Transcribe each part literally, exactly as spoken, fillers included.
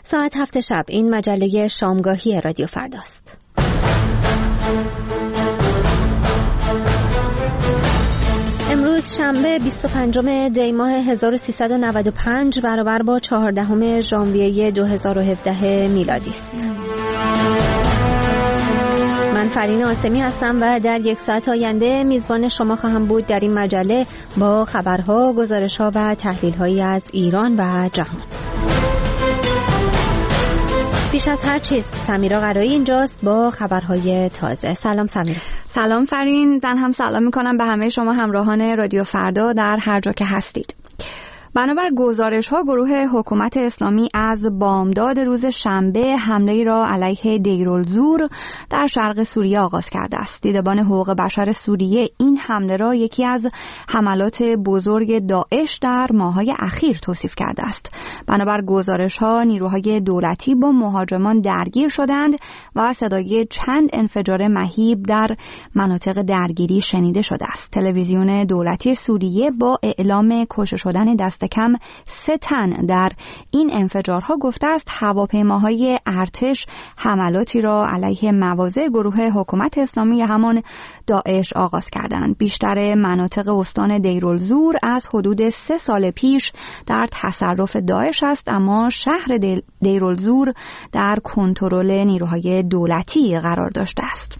ساعت هفت شب این مجله شامگاهی رادیو فرداست. امروز شنبه بیست و پنجم دی ماه هزار و سیصد و نود و پنج برابر با چهاردهم ژانویه دو هزار و هفده میلادی است. من فرین آسمی هستم و در یک ساعت آینده میزبان شما خواهم بود در این مجله با خبرها، گزارش‌ها و تحلیل‌هایی از ایران و جهان. پیش از هر چیز سمیرا قرایی اینجاست با خبرهای تازه. سلام سمیرا. سلام فرین، من هم سلام میکنم به همه شما همراهان رادیو فردا در هر جا که هستید. بنابر گزارش‌ها گروه حکومت اسلامی از بامداد روز شنبه حمله‌ای را علیه دیرالزور در شرق سوریه آغاز کرده است. دیدبان حقوق بشر سوریه این حمله را یکی از حملات بزرگ داعش در ماه‌های اخیر توصیف کرده است. بنابر گزارش‌ها نیروهای دولتی با مهاجمان درگیر شدند و صدای چند انفجار مهیب در مناطق درگیری شنیده شده است. تلویزیون دولتی سوریه با اعلام کشته شدن دست کم سه تن در این انفجارها گفته است هواپیماهای ارتش حملاتی را علیه مواضع گروه حکومت اسلامی همان داعش آغاز کردند. بیشتر مناطق استان دیرالزور از حدود سه سال پیش در تصرف داعش است، اما شهر دیرالزور در کنترل نیروهای دولتی قرار داشته است.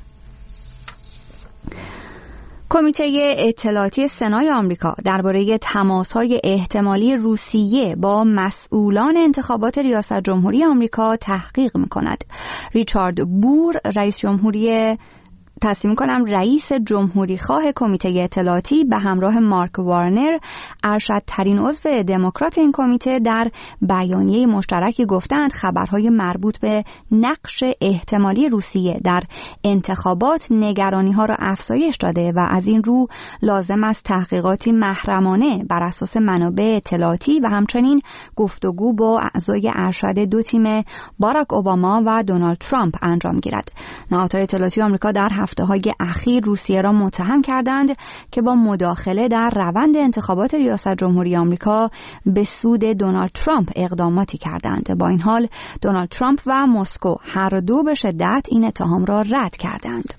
کمیته اطلاعاتی سنای آمریکا درباره تماس‌های احتمالی روسیه با مسئولان انتخابات ریاست جمهوری آمریکا تحقیق می‌کند. ریچارد بور رئیس جمهوری تصمیم کنم رئیس جمهوری خواه کمیته اطلاعاتی به همراه مارک وارنر، ارشد ترین عضو دموکرات این کمیته، در بیانیه مشترکی گفتند خبرهای مربوط به نقش احتمالی روسیه در انتخابات نگرانی ها را افزایش داده و از این رو لازم است تحقیقاتی محرمانه بر اساس منابع اطلاعاتی و همچنین گفتگو با اعضای ارشد دو تیم باراک اوباما و دونالد ترامپ انجام گیرد. نهادهای اطلاعاتی آمریکا در هفته های اخیر روسیه را متهم کردند که با مداخله در روند انتخابات ریاست جمهوری آمریکا به سود دونالد ترامپ اقداماتی کردند. با این حال دونالد ترامپ و مسکو هر دو به شدت این اتهام را رد کردند.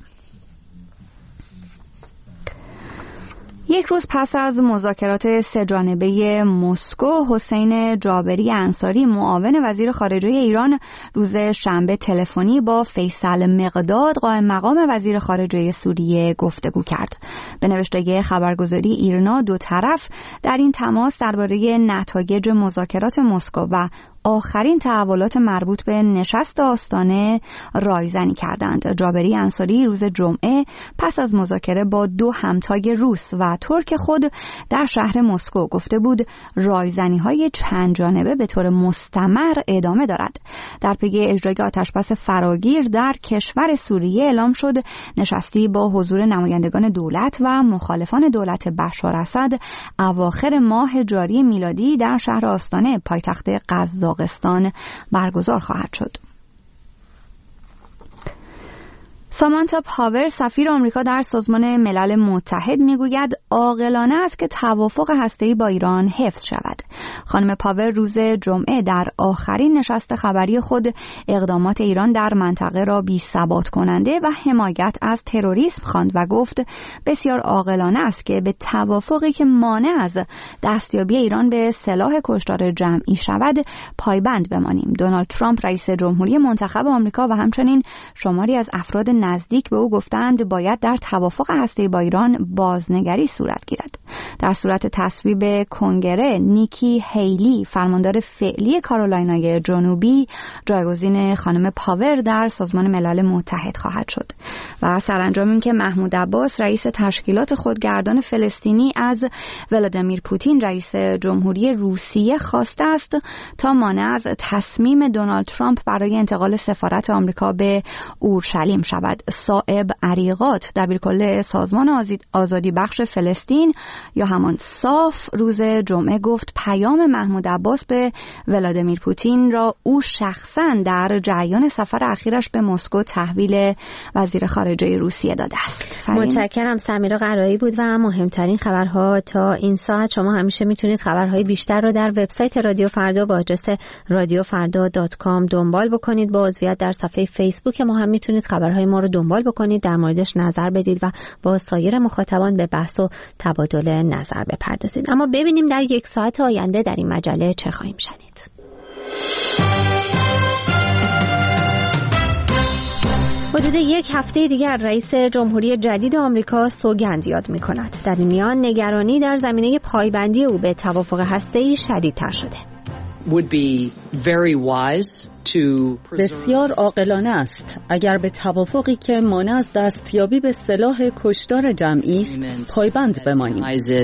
یک روز پس از مذاکرات سه جانبه مسکو، حسین جابری انصاری معاون وزیر خارجه ایران روز شنبه تلفنی با فیصل مقداد قائم مقام وزیر خارجه سوریه گفتگو کرد. به نوشته خبرگزاری ایرنا دو طرف در این تماس درباره نتایج مذاکرات مسکو و آخرین تحولات مربوط به نشست آستانه رایزنی کردند. جابری انصاری روز جمعه پس از مذاکره با دو همتای روس و ترک خود در شهر مسکو گفته بود رایزنی‌های چند جانبه به طور مستمر ادامه دارد. در پی اجرای آتشبس فراگیر در کشور سوریه اعلام شد نشستی با حضور نمایندگان دولت و مخالفان دولت بشار اسد اواخر ماه جاری میلادی در شهر آستانه پایتخت قزاقستان برگزار خواهد شد. سامانتا پاور سفیر آمریکا در سازمان ملل متحد میگوید عاقلانه است که توافق هسته‌ای با ایران حفظ شود. خانم پاور روز جمعه در آخرین نشست خبری خود اقدامات ایران در منطقه را بی‌ثبات کننده و حمایت از تروریسم خواند و گفت بسیار عاقلانه است که به توافقی که مانع از دستیابی ایران به سلاح کشتار جمعی شود پایبند بمانیم. دونالد ترامپ رئیس جمهوری منتخب آمریکا و همچنین شماری از افراد نزدیک به او گفتند باید در توافق هسته‌ای با ایران بازنگری صورت گیرد. در صورت تصویب کنگره، نیکی هیلی فرماندار فعلی کارولینای جنوبی جایگزین خانم پاور در سازمان ملل متحد خواهد شد. و سرانجام این که محمود عباس رئیس تشکیلات خودگردان فلسطینی از ولادیمیر پوتین رئیس جمهوری روسیه خواسته است تا مانع از تصمیم دونالد ترامپ برای انتقال سفارت آمریکا به اورشلیم شود. بعد صائب عریقات دبیرکل سازمان آزادی بخش فلسطین یا همان صاف روز جمعه گفت پیام محمود عباس به ولادیمیر پوتین را او شخصاً در جریان سفر اخیرش به مسکو تحویل وزیر خارجه روسیه داده است. متشکرم. سمیرا قرایی بود و مهمترین خبرها تا این ساعت. شما همیشه میتونید خبرهای بیشتر رو در وبسایت رادیو فردا با آدرس رادیو فردا دات کام دنبال بکنید. با عضویت در صفحه فیسبوک ما هم میتونید خبرهای ما رو دنبال بکنید، در موردش نظر بدید و با سایر مخاطبان به بحث و تبادل نظر بپردازید. اما ببینیم در یک ساعت آینده در این مجله چه خواهیم شنید. حدود یک هفته دیگر رئیس جمهوری جدید آمریکا سوگند یاد می‌کند. در این میان نگرانی در زمینه پایبندی او به توافق هسته‌ای شدیدتر شده. would be very wise to بسیار عاقلانه است اگر به توافقی که مانع از دستیابی به سلاح کشتار جمعی است پایبند بمانیم.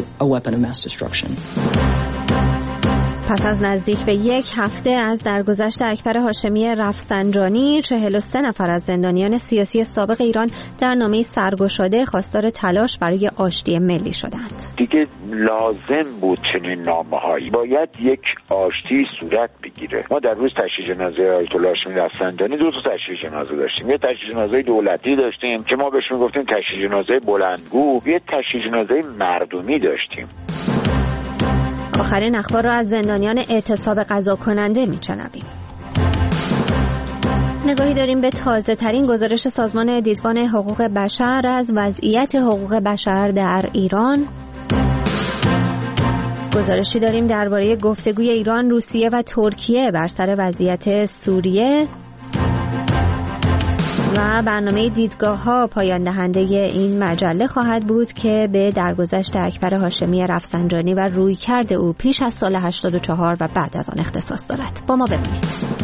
پس از نزدیک به یک هفته از درگذشت اکبر هاشمی رفسنجانی، چهل و سه نفر از زندانیان سیاسی سابق ایران در نامه سرگشاده خواستار تلاش برای آشتی ملی شدند. دیگه لازم بود چنین نامه‌هایی، باید یک آشتی صورت بگیره. ما در روز تشییع جنازه آیت الله هاشمی رفسنجانی دو تا تشییع جنازه داشتیم. یه تشییع جنازه دولتی داشتیم که ما بهش میگفتیم تشییع جنازه بلندگو، یه تشییع جنازه مردمی داشتیم. آخرین اخبار را از زندانیان اعتصاب قضا کننده می‌شنویم. نگاهی داریم به تازه ترین گزارش سازمان دیدبان حقوق بشر از وضعیت حقوق بشر در ایران. گزارشی داریم درباره گفتگوی ایران، روسیه و ترکیه بر سر وضعیت سوریه و برنامه دیدگاه‌ها پایان دهنده این مجله خواهد بود که به درگذشت اکبر هاشمی رفسنجانی و رویکرد او پیش از سال هشتاد و چهار و بعد از آن اختصاص دارد. با ما ببینید.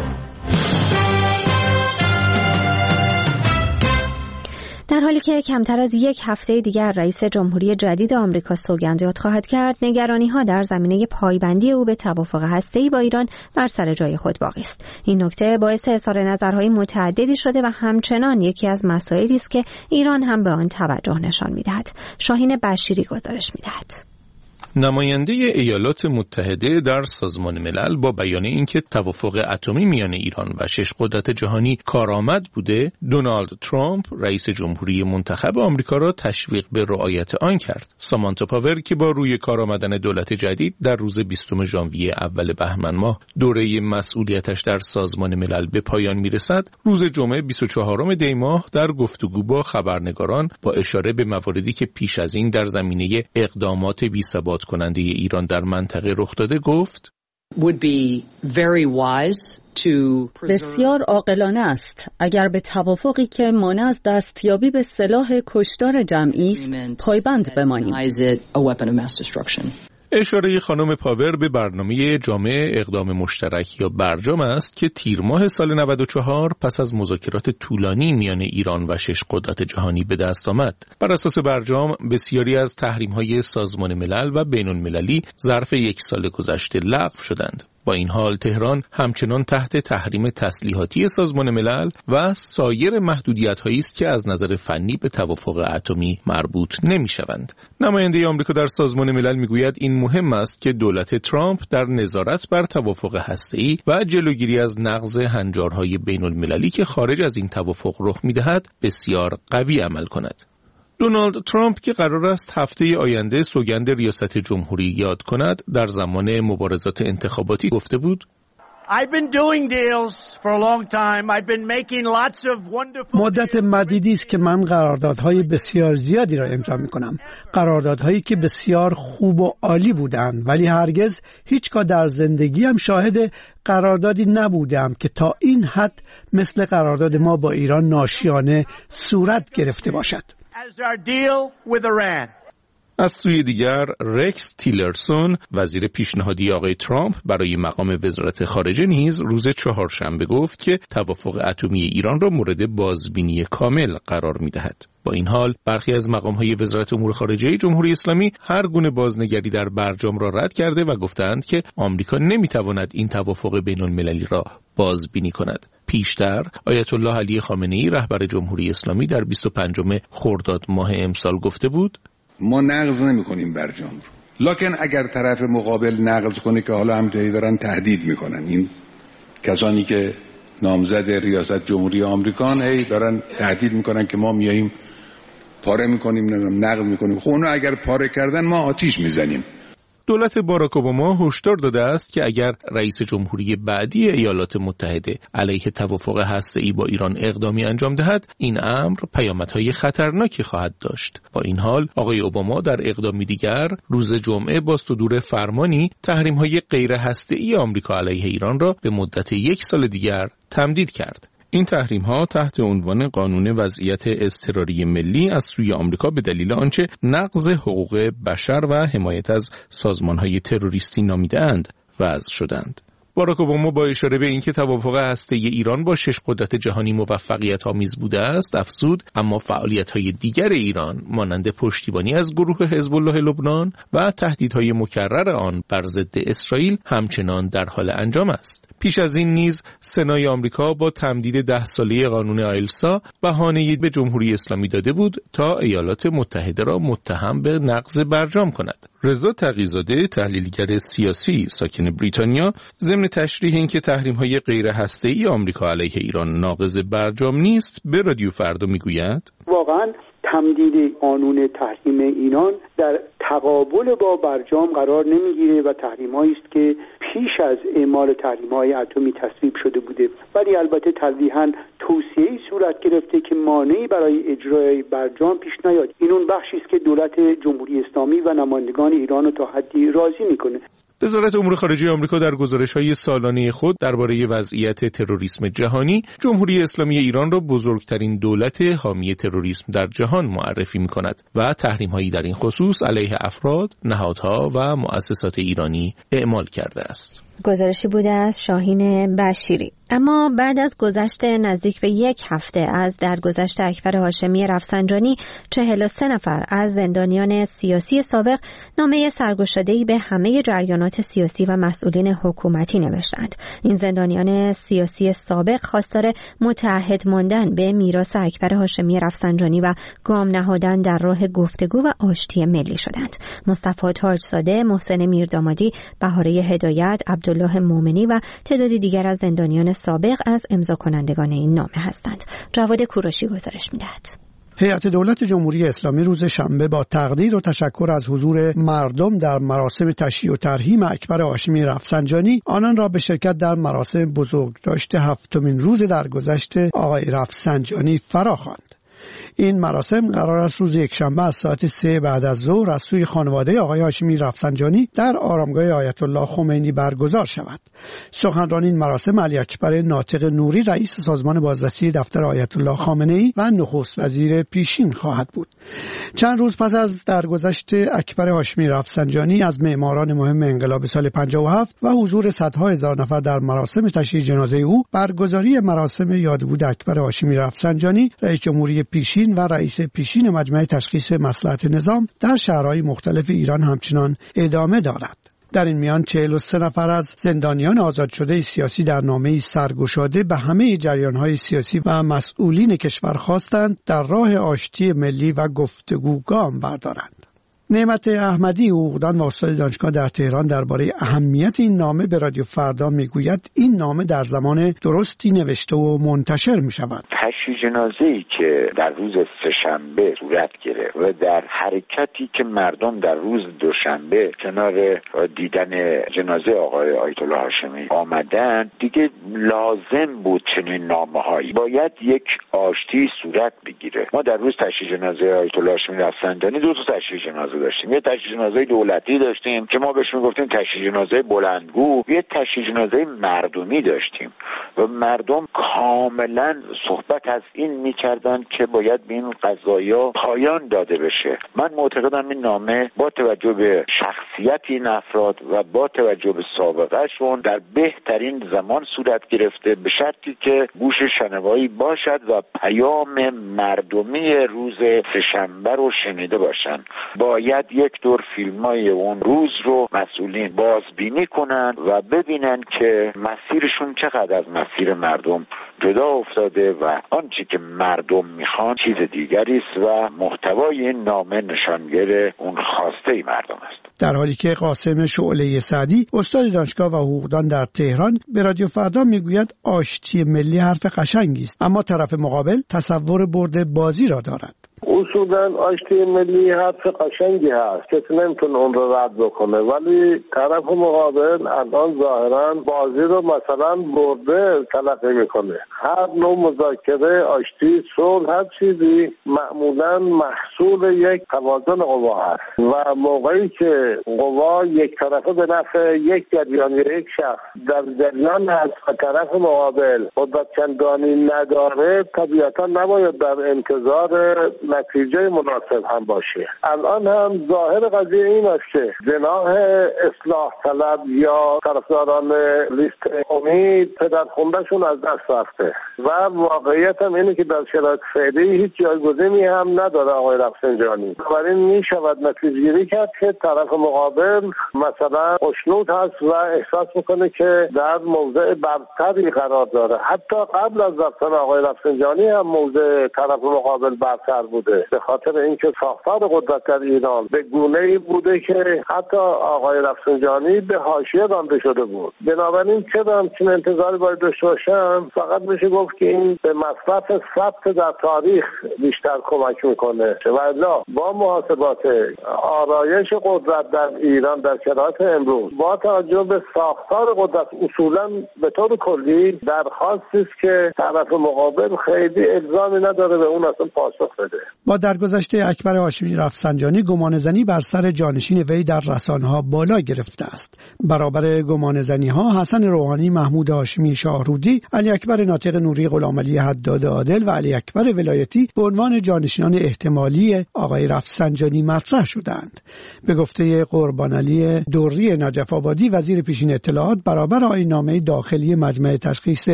در حالی که کمتر از یک هفته دیگر رئیس جمهوری جدید آمریکا سوگند یاد خواهد کرد، نگرانی‌ها در زمینه پایبندی او به توافق هسته‌ای با ایران بر سر جای خود باقی است. این نکته باعث اظهار نظرهای متعددی شده و همچنان یکی از مسائلی است که ایران هم به آن توجه نشان می‌دهد. شاهین بشیری گزارش می‌دهد. نماینده ایالات متحده در سازمان ملل با بیان اینکه توافق اتمی میان ایران و شش قدرت جهانی کارآمد بوده، دونالد ترامپ رئیس جمهوری منتخب آمریکا را تشویق به رعایت آن کرد. سامانتا پاور که با روی کار آمدن دولت جدید در روز بیستم ژانویه اول بهمن ماه دوره مسئولیتش در سازمان ملل به پایان میرسد، روز جمعه بیست و چهارم دی ماه در گفتگو با خبرنگاران با اشاره به مواردی که پیش از این در زمینه اقدامات بی‌ثبات کننده ایران در منطقه رخ داده گفت would be very wise to بسیار عاقلانه است اگر به توافقی که مانع از دستیابی به سلاح کشتار جمعی است پایبند بمانیم. اشاره خانم پاور به برنامه جامع اقدام مشترک یا برجام است که تیر ماه سال نود و چهار پس از مذاکرات طولانی میان ایران و شش قدرت جهانی به دست آمد. بر اساس برجام بسیاری از تحریم‌های سازمان ملل و بین‌المللی ظرف یک سال گذشته لغو شدند. با این حال تهران همچنان تحت تحریم تسلیحاتی سازمان ملل و سایر محدودیت‌هایی است که از نظر فنی به توافق اتمی مربوط نمی‌شوند. نماینده آمریکا در سازمان ملل می‌گوید این مهم است که دولت ترامپ در نظارت بر توافق هسته‌ای و جلوگیری از نقض هنجارهای بین‌المللی که خارج از این توافق رخ می‌دهد بسیار قوی عمل کند. دونالد ترامپ که قرار است هفته آینده سوگند ریاست جمهوری یاد کند، در زمان مبارزات انتخاباتی گفته بود مدت مدیدی است که من قراردادهای بسیار زیادی را امضا می‌کنم، قراردادهایی که بسیار خوب و عالی بودند، ولی هرگز هیچگاه در زندگیم شاهد قراردادی نبودم که تا این حد مثل قرارداد ما با ایران ناشیانه صورت گرفته باشد. از سوی دیگر رکس تیلرسون وزیر پیشنهادی آقای ترامپ برای مقام وزارت خارجه نیز روز چهارشنبه گفت که توافق اتمی ایران را مورد بازبینی کامل قرار می‌دهد. با این حال برخی از مقام‌های وزارت امور خارجه جمهوری اسلامی هر گونه بازنگری در برجام را رد کرده و گفتند که آمریکا نمی‌تواند این توافق بین‌المللی را بازبینی کند. پیشتر آیت الله علی خامنه‌ای رهبر جمهوری اسلامی در بیست و پنجم خرداد ماه امسال گفته بود: ما نقض نمی‌کنیم برجام رو، لکن اگر طرف مقابل نقض کنه که حالا همینطوری دارن تهدید می‌کنن، این کسانی که نامزد ریاست جمهوری آمریکان هی دارن تهدید می‌کنن که ما میاییم پاره می‌کنیم، نقض می‌کنیم. خب اونا اگر پاره کردن ما آتیش می‌زنیم. دولت باراک اوباما هشدار داده است که اگر رئیس جمهوری بعدی ایالات متحده علیه توافق هسته‌ای با ایران اقدامی انجام دهد، این امر پیامدهای خطرناکی خواهد داشت. با این حال آقای اوباما در اقدامی دیگر روز جمعه با صدور فرمانی تحریم‌های غیر هسته‌ای آمریکا علیه ایران را به مدت یک سال دیگر تمدید کرد. این تحریم‌ها تحت عنوان قانون وضعیت اضطراری ملی از سوی آمریکا به دلیل آنچه نقض حقوق بشر و حمایت از سازمان‌های تروریستی نامیده‌اند وضع شدند. باراک اوباما با اشاره به اینکه توافق هسته‌ای ایران با شش قدرت جهانی موفقیت آمیز بوده است افزود، اما فعالیت‌های دیگر ایران مانند پشتیبانی از گروه حزب الله لبنان و تهدیدهای مکرر آن بر ضد اسرائیل همچنان در حال انجام است. پیش از این نیز سنای آمریکا با تمدید ده ساله قانون آیلسا بهانه‌ای به جمهوری اسلامی داده بود تا ایالات متحده را متهم به نقض برجام کند. رضا تقی‌زاده تحلیلگر سیاسی ساکن بریتانیا ضمن تشریح اینکه تحریم‌های غیر هسته‌ای آمریکا علیه ایران ناقض برجام نیست به رادیو فردا میگوید: واقعاً تمدید قانون تحریم ایران در تقابل با برجام قرار نمیگیره و تحریم‌هایی است که پیش از اعمال تحریم‌های اتمی تصویب شده بوده، ولی البته تلویحاً توصیه‌ای صورت گرفته که مانعی برای اجرای برجام پیش نیاد. این اون بخشی است که دولت جمهوری اسلامی و نمایندگان ایران رو تا حدی راضی میکنه. وزارت امور خارجه آمریکا در گزارش‌های سالانه خود درباره وضعیت تروریسم جهانی، جمهوری اسلامی ایران را بزرگترین دولت حامی تروریسم در جهان معرفی می‌کند و تحریم‌هایی در این خصوص علیه افراد، نهادها و مؤسسات ایرانی اعمال کرده است. گزارشی بوده از شاهین بشیری. اما بعد از گذشت نزدیک به یک هفته از درگذشت اکبر هاشمی رفسنجانی، چهل و سه نفر از زندانیان سیاسی سابق نامه سرگشاده‌ای به همه جریانات سیاسی و مسئولین حکومتی نوشتند. این زندانیان سیاسی سابق خواستار متعهد ماندن به میراث اکبر هاشمی رفسنجانی و گام نهادن در راه گفتگو و آشتی ملی شدند. مصطفی تاج‌زاده، محسن میردامادی، بهاره هدایت، عبدالله مومنی و تعدادی دیگر از زندانیان سابق از امضا کنندگان این نامه هستند. جواد کوروشی گزارش می‌دهد. هیئت دولت جمهوری اسلامی روز شنبه با تقدیر و تشکر از حضور مردم در مراسم تشییع و ترحیم اکبر هاشمی رفسنجانی آنان را به شرکت در مراسم بزرگداشت هفتمین روز درگذشت آقای رفسنجانی فراخواند. این مراسم قرار است روز یکشنبه از ساعت سه بعد از ظهر از سوی خانواده آقای هاشمی رفسنجانی در آرامگاه آیت الله خمینی برگزار شود. سخنران این مراسم علی اکبر ناطق نوری رئیس سازمان بازرسی دفتر آیت الله خامنه‌ای و نخست وزیر پیشین خواهد بود. چند روز پس از درگذشت اکبر هاشمی رفسنجانی از معماران مهم انقلاب سال پنجاه و هفت و حضور صدها هزار نفر در مراسم تشییع جنازه او، برگزاری مراسم یادبود اکبر هاشمی رفسنجانی رئیس جمهوری پیشین و رئیس پیشین مجمع تشخیص مصلحت نظام در شهرهای مختلف ایران همچنان ادامه دارد. در این میان چهل و سه نفر از زندانیان آزاد شده سیاسی در نامه‌ای سرگشاده به همه جریان‌های سیاسی و مسئولین کشور خواستند در راه آشتی ملی و گفتگو گام بردارند. نعمت احمدی، حقوقدان و استاد دانشگاه در تهران، درباره اهمیت این نامه به رادیو فردا میگوید این نامه در زمان درستی نوشته و منتشر می شود. تشییع جنازه‌ای که در روز سه‌شنبه صورت گرفت و در حرکتی که مردم در روز دوشنبه کنار دیدن جنازه آقای آیت الله هاشمی آمدن، دیگه لازم بود چنین نامه‌هایی باید یک آشتی صورت بگیره. ما در روز تشییع جنازه آیت الله هاشمی رفسنجانی دو تا تشییع جنازه داشتیم. یه تشییع جنازه دولتی داشتیم که ما بهش میگفتیم تشییع جنازه بلندگو، یه تشییع جنازه مردمی داشتیم و مردم کاملا صحبت از این میکردن که باید به این قضایا پایان داده بشه. من معتقدم این نامه با توجه به شخصیت این افراد و با توجه به سابقهشون در بهترین زمان صورت گرفته، به شرطی که گوش شنوایی باشد و پیام مردمی روز سه‌شنبه رو شنیده باشن. باید یک دور فیلمای اون روز رو مسئولین بازبینی کنن و ببینن که مسیرشون چقدر از مسیر مردم جدا افتاده و آنچه که مردم میخوان چیز دیگری است و محتوای این نامه نشانگر اون خواسته مردم است. در حالی که قاسم شعله سعدی استاد دانشگاه و حقوقدان در تهران به رادیو فردا میگوید آشتی ملی حرف قشنگی است، اما طرف مقابل تصور برد بازی را دارد. اصولا آشتی ملی حرف قشنگی هست، کسی نمیتونه اون رو رد بکنه، ولی طرف مقابل الان ظاهرا بازی رو مثلا برده تلقی میکنه. هر نوع مذاکره، آشتی، صلح، هر چیزی معمولا محصول یک توازن قوا هست و موقعی که قوا یک طرفه به نفع یک جریان یا یک شخص در جریان هست و طرف مقابل قدرت چندانی نداره، طبیعتا نباید در انتظار نتیجه مناسب هم باشه. الان هم ظاهر قضیه این است که جناح اصلاح طلب یا طرفداران لیست امید پدر خوندهشون از دست رفته و واقعیت هم اینه که در شرایط فعلی هیچ جایگزینی هم نداره آقای رفسنجانی. بنابراین می شود نتیجه گیری کرد که طرف مقابل مثلا خوشنود هست و احساس میکنه که در موضع برتری قرار داره. حتی قبل از رفتن آقای رفسنجانی هم موضع طرف مقابل برتر بوده، به خاطر اینکه ساختار قدرت در ایران به گونه‌ای بوده که حتی آقای رفسنجانی به حاشیه رانده شده بود. بنابراین چرا همچین انتظاری باید داشته باشم؟ فقط میشه گفت که این به مصرف ثبت در تاریخ بیشتر کمک میکنه و الا با محاسبات آرایش قدرت در ایران در شرایط امروز با توجه به ساختار قدرت اصولا به طور کلی درخواستی است که طرف مقابل خیلی الزامی نداره به اون اصلا پاسخ بده. با درگذشته اکبر هاشمی رفسنجانی گمانه‌زنی بر سر جانشین وی در رسانه‌ها بالا گرفته است. برابر گمانه‌زنی‌ها حسن روحانی، محمود هاشمی شاهرودی، علی اکبر ناطق نوری، غلامعلی حداد عادل و علی اکبر ولایتی به عنوان جانشینان احتمالی آقای رفسنجانی مطرح شدند. به گفته قربانعلی دوری نجف آبادی، وزیر پیشین اطلاعات، برابر آیین‌نامه داخلی مجمع تشخیص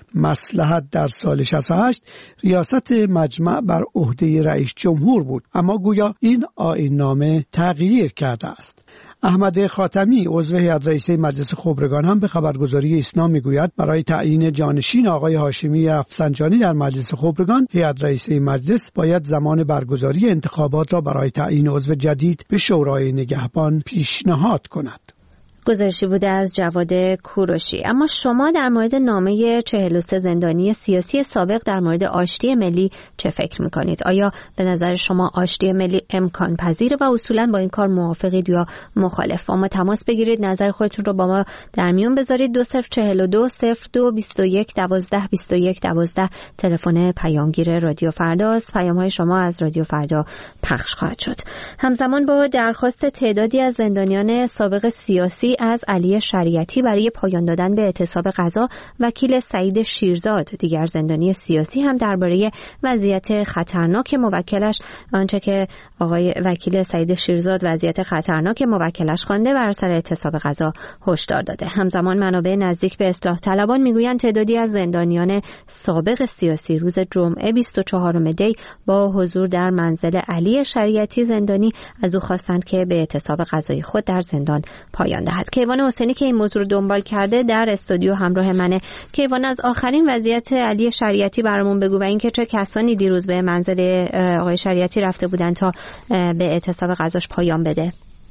مصلحت در سال شصت و هشت ریاست مجمع بر عهده رئیس جمهور بود، اما گویا این آیین‌نامه تغییر کرده است. احمد خاتمی، عضو هیئت رئیسه مجلس خبرگان، هم به خبرگزاری ایسنا میگوید برای تعیین جانشین آقای هاشمی رفسنجانی در مجلس خبرگان، هیئت رئیسه مجلس باید زمان برگزاری انتخابات را برای تعیین عضو جدید به شورای نگهبان پیشنهاد کند. گزارشی بوده از جواد کوروشی. اما شما در مورد نامه چهل و سه زندانی سیاسی سابق در مورد آشتی ملی چه فکر میکنید؟ آیا به نظر شما آشتی ملی امکان پذیره و اصولا با این کار موافقید یا مخالف؟ با ما تماس بگیرید، نظر خودتون رو با ما در میون بذارید. دو صفر چهل و دو صفر دو بیست و یک دوازده بیست و یک دوازده تلفن پیامگیر رادیو فردا است. پیام های شما از رادیو فردا پخش خواهد شد. همزمان با درخواست تعدادی از زندانیان سابق سیاسی از علی شریعتی برای پایان دادن به اعتصاب غذا، وکیل سعید شیرزاد، دیگر زندانی سیاسی، هم درباره وضعیت خطرناک موکلش، آنچه که آقای وکیل سعید شیرزاد وضعیت خطرناک موکلش خوانده، بر سر اعتصاب غذا هشدار داده. همزمان منابع نزدیک به اصلاح طلبان میگویند تعدادی از زندانیان سابق سیاسی روز جمعه بیست و چهارم دی با حضور در منزل علی شریعتی زندانی از او خواستند که به اعتصاب غذایی خود در زندان پایان دهد. کیوان حسینی که این موضوع رو دنبال کرده در استودیو همراه منه. کیوان، از آخرین وضعیت علی شریعتی برامون بگو و اینکه چه کسانی دیروز به منزل آقای شریعتی رفته بودن تا به اعتصاب غذاش پایان بده.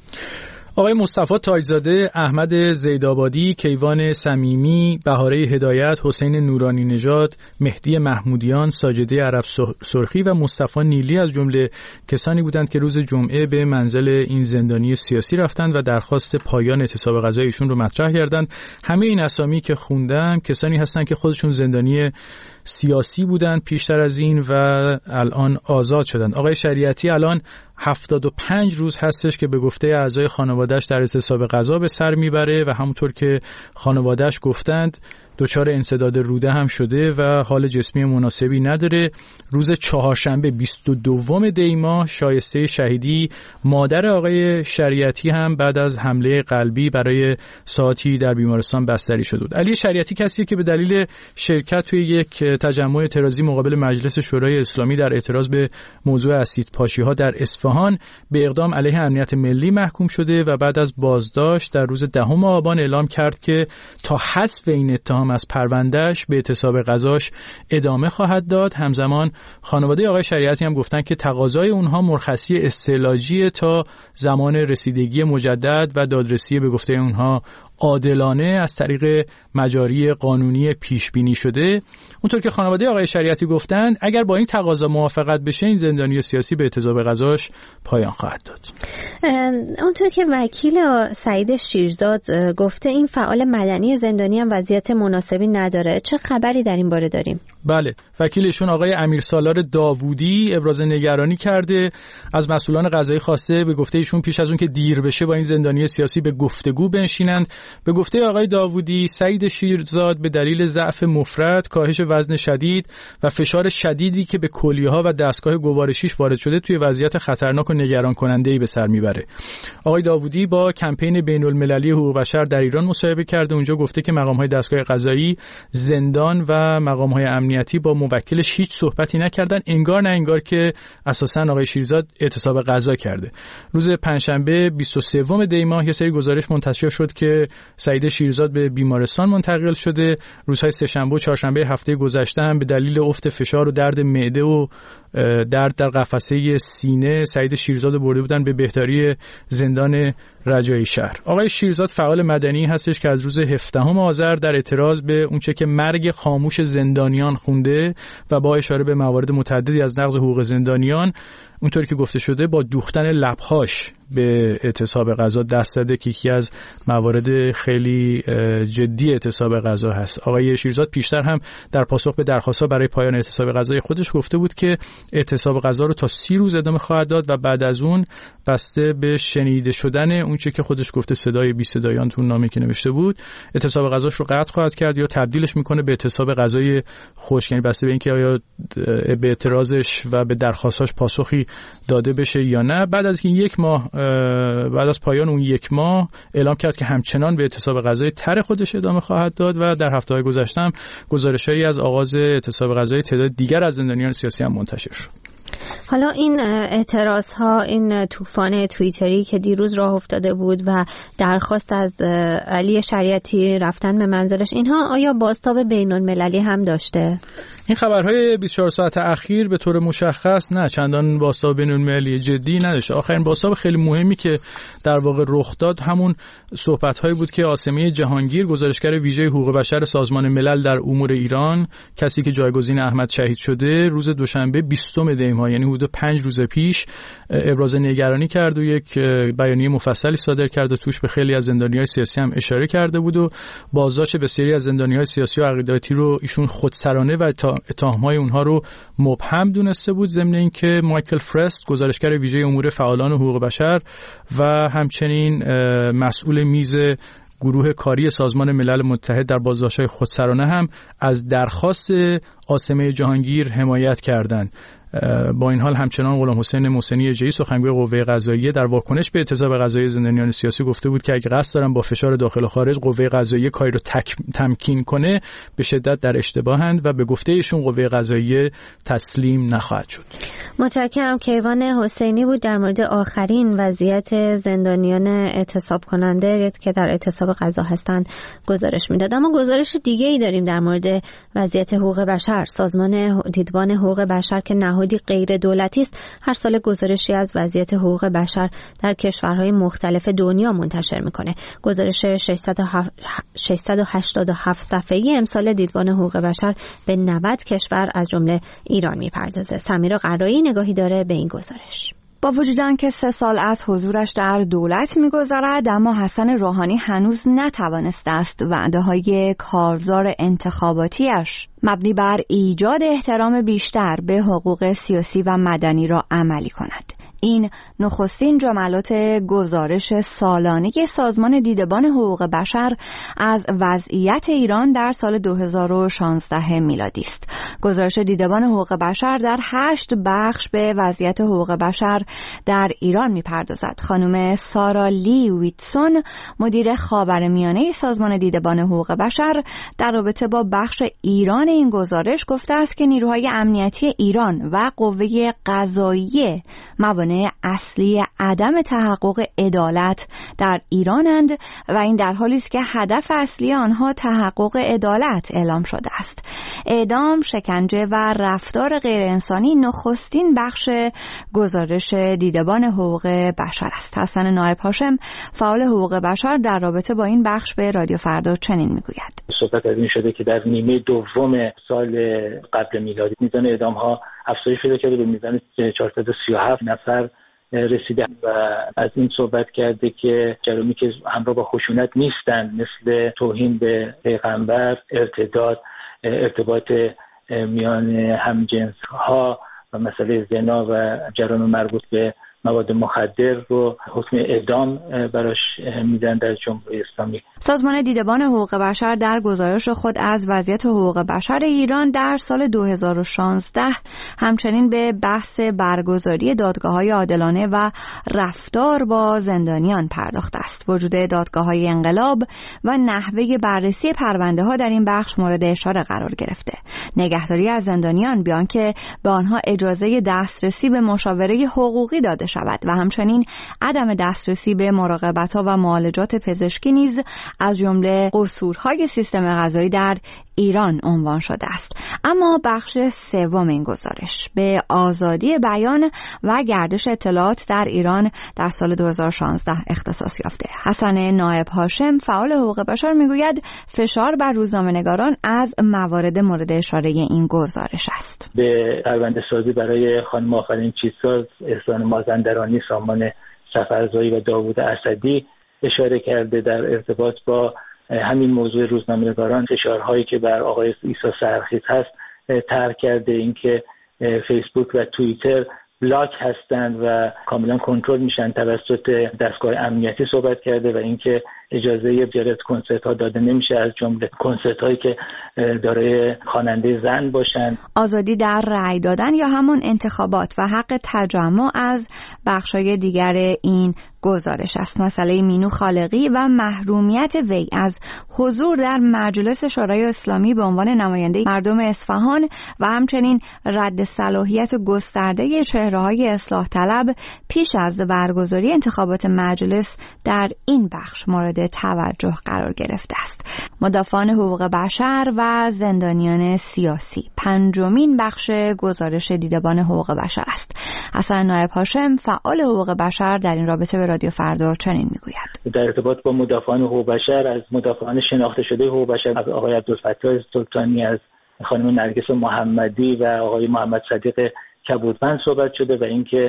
آقای مصطفی تاجزاده، احمد زیدآبادی، کیوان صمیمی، بهاره هدایت، حسین نورانی نژاد، مهدی محمودیان، ساجده عرب سرخی و مصطفی نیلی از جمله کسانی بودند که روز جمعه به منزل این زندانی سیاسی رفتند و درخواست پایان اعتصاب غذایی ایشون رو مطرح کردند. همه این اسامی که خوندم کسانی هستند که خودشون زندانی سیاسی بودند پیشتر از این و الان آزاد شدند. آقای شریعتی الان هفتاد و پنج روز هستش که به گفته اعضای خانواده‌اش در اعتصاب غذا به سر میبره و همونطور که خانواده‌اش گفتند دچار انسداد روده هم شده و حال جسمی مناسبی نداره. روز چهارشنبه بیست و دوم دی ماه شایسته شهیدی مادر آقای شریعتی هم بعد از حمله قلبی برای ساعتی در بیمارستان بستری شده بود. علی شریعتی کسیه که به دلیل شرکت توی یک تجمع اعتراضی مقابل مجلس شورای اسلامی در اعتراض به موضوع اسیدپاشی‌ها در اصفهان به اقدام علیه امنیت ملی محکوم شده و بعد از بازداشت در روز دهم آبان اعلام کرد که تا حذف این اتهام از پروندهش به اعتصاب قضاش ادامه خواهد داد. همزمان خانواده آقای شریعتی هم گفتن که تقاضای اونها مرخصی استعلاجی تا زمان رسیدگی مجدد و دادرسی به گفته اونها عادلانه از طریق مجاری قانونی پیش بینی شده. اونطور که خانواده آقای شریعتی گفتن اگر با این تقاضا موافقت بشه این زندانی سیاسی به اعتصاب قضاش پایان خواهد داد. اونطور که وکیل سعید شیرزاد گفته این فعال مدنی زندانی هم وضعیت مناسبی نداره. چه خبری در این باره داریم؟ بله، وکیلشون آقای امیرسالار داوودی ابراز نگرانی کرده. از مسئولان قضایی خواسته به گفته ایشون پیش از اون که دیر بشه با این زندانی سیاسی به گفتگو بنشینند. به گفته آقای داوودی سعید شیرزاد به دلیل ضعف مفرط، کاهش وزن شدید و فشار شدیدی که به کلیه‌ها و دستگاه گوارشیش وارد شده توی وضعیت خطرناک و نگران کننده‌ای به سر میبره. آقای داوودی با کمپین بین‌المللی حقوق بشر در ایران مصاحبه کرده. اونجا گفته که مقام‌های دستگاه قضایی، زندان و مقام‌های امنیتی با موکلش هیچ صحبتی نکردن، انگار نه انگار که اساساً آقای شیرزاد اعتصاب قضا کرده. روز پنجشنبه بیست و سوم دی ماه یه سری گزارش منتشر شد که سعید شیرزاد به بیمارستان منتقل شده. روزهای سه‌شنبه و چهارشنبه هفته گذشته هم به دلیل افت فشار و درد معده و درد در قفسه سینه سعید شیرزاد برده بودن به بهداری زندان رجایی شهر. آقای شیرزاد فعال مدنی هستش که از روز هفدهم آذر در اعتراض به اونچه که مرگ خاموش زندانیان خونده و با اشاره به موارد متعددی از نقض حقوق زندانیان اونطوری که گفته شده با دوختن لبهاش به اعتصاب قضا دست زده که یکی از موارد خیلی جدی اعتصاب قضا هست. آقای شیرزاد پیشتر هم در پاسخ به درخواست‌ها برای پایان اعتصاب قضای خودش گفته بود که اعتصاب قضا رو تا سی روز ادامه خواهد داد و بعد از اون بسته به شنیده شدن اونچه که خودش گفته صدای بی صدایان تو نامه‌ای که نوشته بود اعتصاب قضاش رو قطع خواهد کرد یا تبدیلش میکنه به اعتصاب قضای خشک، یعنی بسته به اینکه آیا به اعتراضش و به درخواستاش پاسخی داده بشه یا نه. بعد از این یک ماه بعد از پایان اون یک ماه اعلام کرد که همچنان به اعتصاب قضایی تر خودش ادامه خواهد داد و در هفته‌های گذشته هم گزارش‌هایی از آغاز اعتصاب قضایی تعداد دیگر از زندانیان سیاسی هم منتشر شد. حالا این اعتراض ها، این طوفان توییتری که دیروز راه افتاده بود و درخواست از علی شریعتی رفتن به منزلش، اینها آیا بازتاب بین‌المللی هم داشته؟ این خبرهای بیست و چهار ساعت اخیر به طور مشخص نه چندان بازتاب بین‌المللی جدی نداشته. آخرین بازتاب خیلی مهمی که در واقع رخ داد همون صحبت‌هایی بود که عاصمه جهانگیر، گزارشگر ویژه حقوق بشر سازمان ملل در امور ایران، کسی که جایگزین احمد شهید شده، روز دوشنبه بیستم دی ماه یعنی حدود پنج روز پیش ابراز نگرانی کرد و یک بیانیه مفصلی صادر کرد و توش به خیلی از زندانیان سیاسی هم اشاره کرده بود و بازداشت بسیاری از زندانیان سیاسی و عقیدتی رو ایشون خودسرانه و اتهام‌های اونها رو مبهم دونسته بود. ضمن اینکه مایکل فرست، گزارشگر ویژه امور فعالان حقوق بشر و همچنین مسئول میز گروه کاری سازمان ملل متحد در بازداشت‌های خودسرانه هم از درخواست عاصمه جهانگیر حمایت کردند. با این حال همچنان غلام حسین محسنی اژه‌ای، سخنگوی قوه قضاییه، در واکنش به اعتصاب قضایی زندانیان سیاسی گفته بود که اگه قصد دارن با فشار داخل و خارج قوه قضاییه کاری رو تک... تمکین کنه به شدت در اشتباهند و به گفته ایشون قوه قضاییه تسلیم نخواهد شد. متشکرم. کیوان حسینی بود در مورد آخرین وضعیت زندانیان اعتصاب کننده که در اعتصاب قضا هستند گزارش میداد. اما گزارش دیگه ای داریم در مورد وضعیت حقوق بشر. سازمان دیدبان حقوق بشر که نهادی غیر دولتی است، هر سال گزارشی از وضعیت حقوق بشر در کشورهای مختلف دنیا منتشر میکنه. گزارش ششصد و هشتاد و هفت صفحه‌ای امسال دیدبان حقوق بشر به نود کشور از جمله ایران میپردازه. سمیرا قرایی نگاهی داره به این گزارش. با وجود آنکه سه سال از حضورش در دولت می‌گذرد، اما حسن روحانی هنوز نتوانسته است وعده‌های کارزار انتخاباتیش مبنی بر ایجاد احترام بیشتر به حقوق سیاسی و مدنی را عملی کند. این نخستین جملات گزارش سالانه سازمان دیدبان حقوق بشر از وضعیت ایران در سال دو هزار و شانزده میلادی است. گزارش دیدبان حقوق بشر در هشت بخش به وضعیت حقوق بشر در ایران میپردازد. خانم سارا لی ویتسون، مدیر خاورمیانه سازمان دیدبان حقوق بشر، در رابطه با بخش ایران این گزارش گفته است که نیروهای امنیتی ایران و قوه قضاییه موانع اصلی عدم تحقق عدالت در ایرانند و این در حالی است که هدف اصلی آنها تحقق عدالت اعلام شده است. اعدام، شکنجه و رفتار غیر انسانی نخستین بخش گزارش دیدبان حقوق بشر است. حسن نایب هاشم، فعال حقوق بشر، در رابطه با این بخش به رادیو فردا چنین میگوید: صحبت از این شده که در نیمه دوم سال قبل میلادی میزان اعدام ها افزایش پیدا کرده، به میزان چهارصد و سی و هفت نفر رسیده و از این صحبت کرده که جرامی که همراه با خشونت نیستند، مثل توهین به پیغمبر، ارتداد، ارتباط میان همجنس ها و مسئله زنا و جرائم مربوط به مواد مخدر رو حکم اعدام براش میدن در جمهوری اسلامی. سازمان دیدبان حقوق بشر در گزارش خود از وضعیت حقوق بشر ایران در سال دو هزار و شانزده همچنین به بحث برگزاری دادگاه‌های عادلانه و رفتار با زندانیان پرداخته است. وجود دادگاه‌های انقلاب و نحوه بررسی پرونده‌ها در این بخش مورد اشاره قرار گرفته. نگهداری از زندانیان بیان که به آنها اجازه دسترسی به مشاوره حقوقی داده شود و همچنین عدم دسترسی به مراقبت‌ها و معالجات پزشکی نیز از جمله قصورهای سیستم قضایی در ایران عنوان شده است. اما بخش سوم این گزارش به آزادی بیان و گردش اطلاعات در ایران در سال دو هزار و شانزده اختصاص یافته. حسن نایب هاشم، فعال حقوق بشر، میگوید فشار بر روزنامه‌نگاران از موارد مورد اشاره این گزارش است. به پرونده سازی برای خانم آفرین چیزساز، احسان مازندرانی، سامان سفرزایی و داوود اسدی اشاره کرده در ارتباط با همین موضوع روزنامه‌نگاران، فشارهایی که بر آقای عیسی سرخیز هست طرح کرده، اینکه فیسبوک و توییتر بلاک هستند و کاملا کنترل میشن توسط دستگاه امنیتی صحبت کرده و اینکه اجازه جرد کنسرت ها داده نمیشه، از جمله کنسرت هایی که دارای خواننده زن باشن. آزادی در رأی دادن یا همون انتخابات و حق تجمع از بخشای دیگر این گزارش است. مسئله مینو خالقی و محرومیت وی از حضور در مجلس شورای اسلامی به عنوان نماینده مردم اصفهان و همچنین رد صلاحیت گسترده چهره‌های اصلاح طلب پیش از برگزاری انتخابات مجلس در این بخش مورد توجه قرار گرفته است. مدافعان حقوق بشر و زندانیان سیاسی پنجمین بخش گزارش دیدبان حقوق بشر است. حسن نایب هاشم، فعال حقوق بشر، در این رابطه به رادیو فردا چنین میگوید: در ارتباط با مدافعان حقوق بشر، از مدافعان شناخته شده حقوق بشر، از آقای عبدالفتاح سلطانی، از خانم نرگس محمدی و آقای محمد صدیق کبودمند صحبت شده و اینکه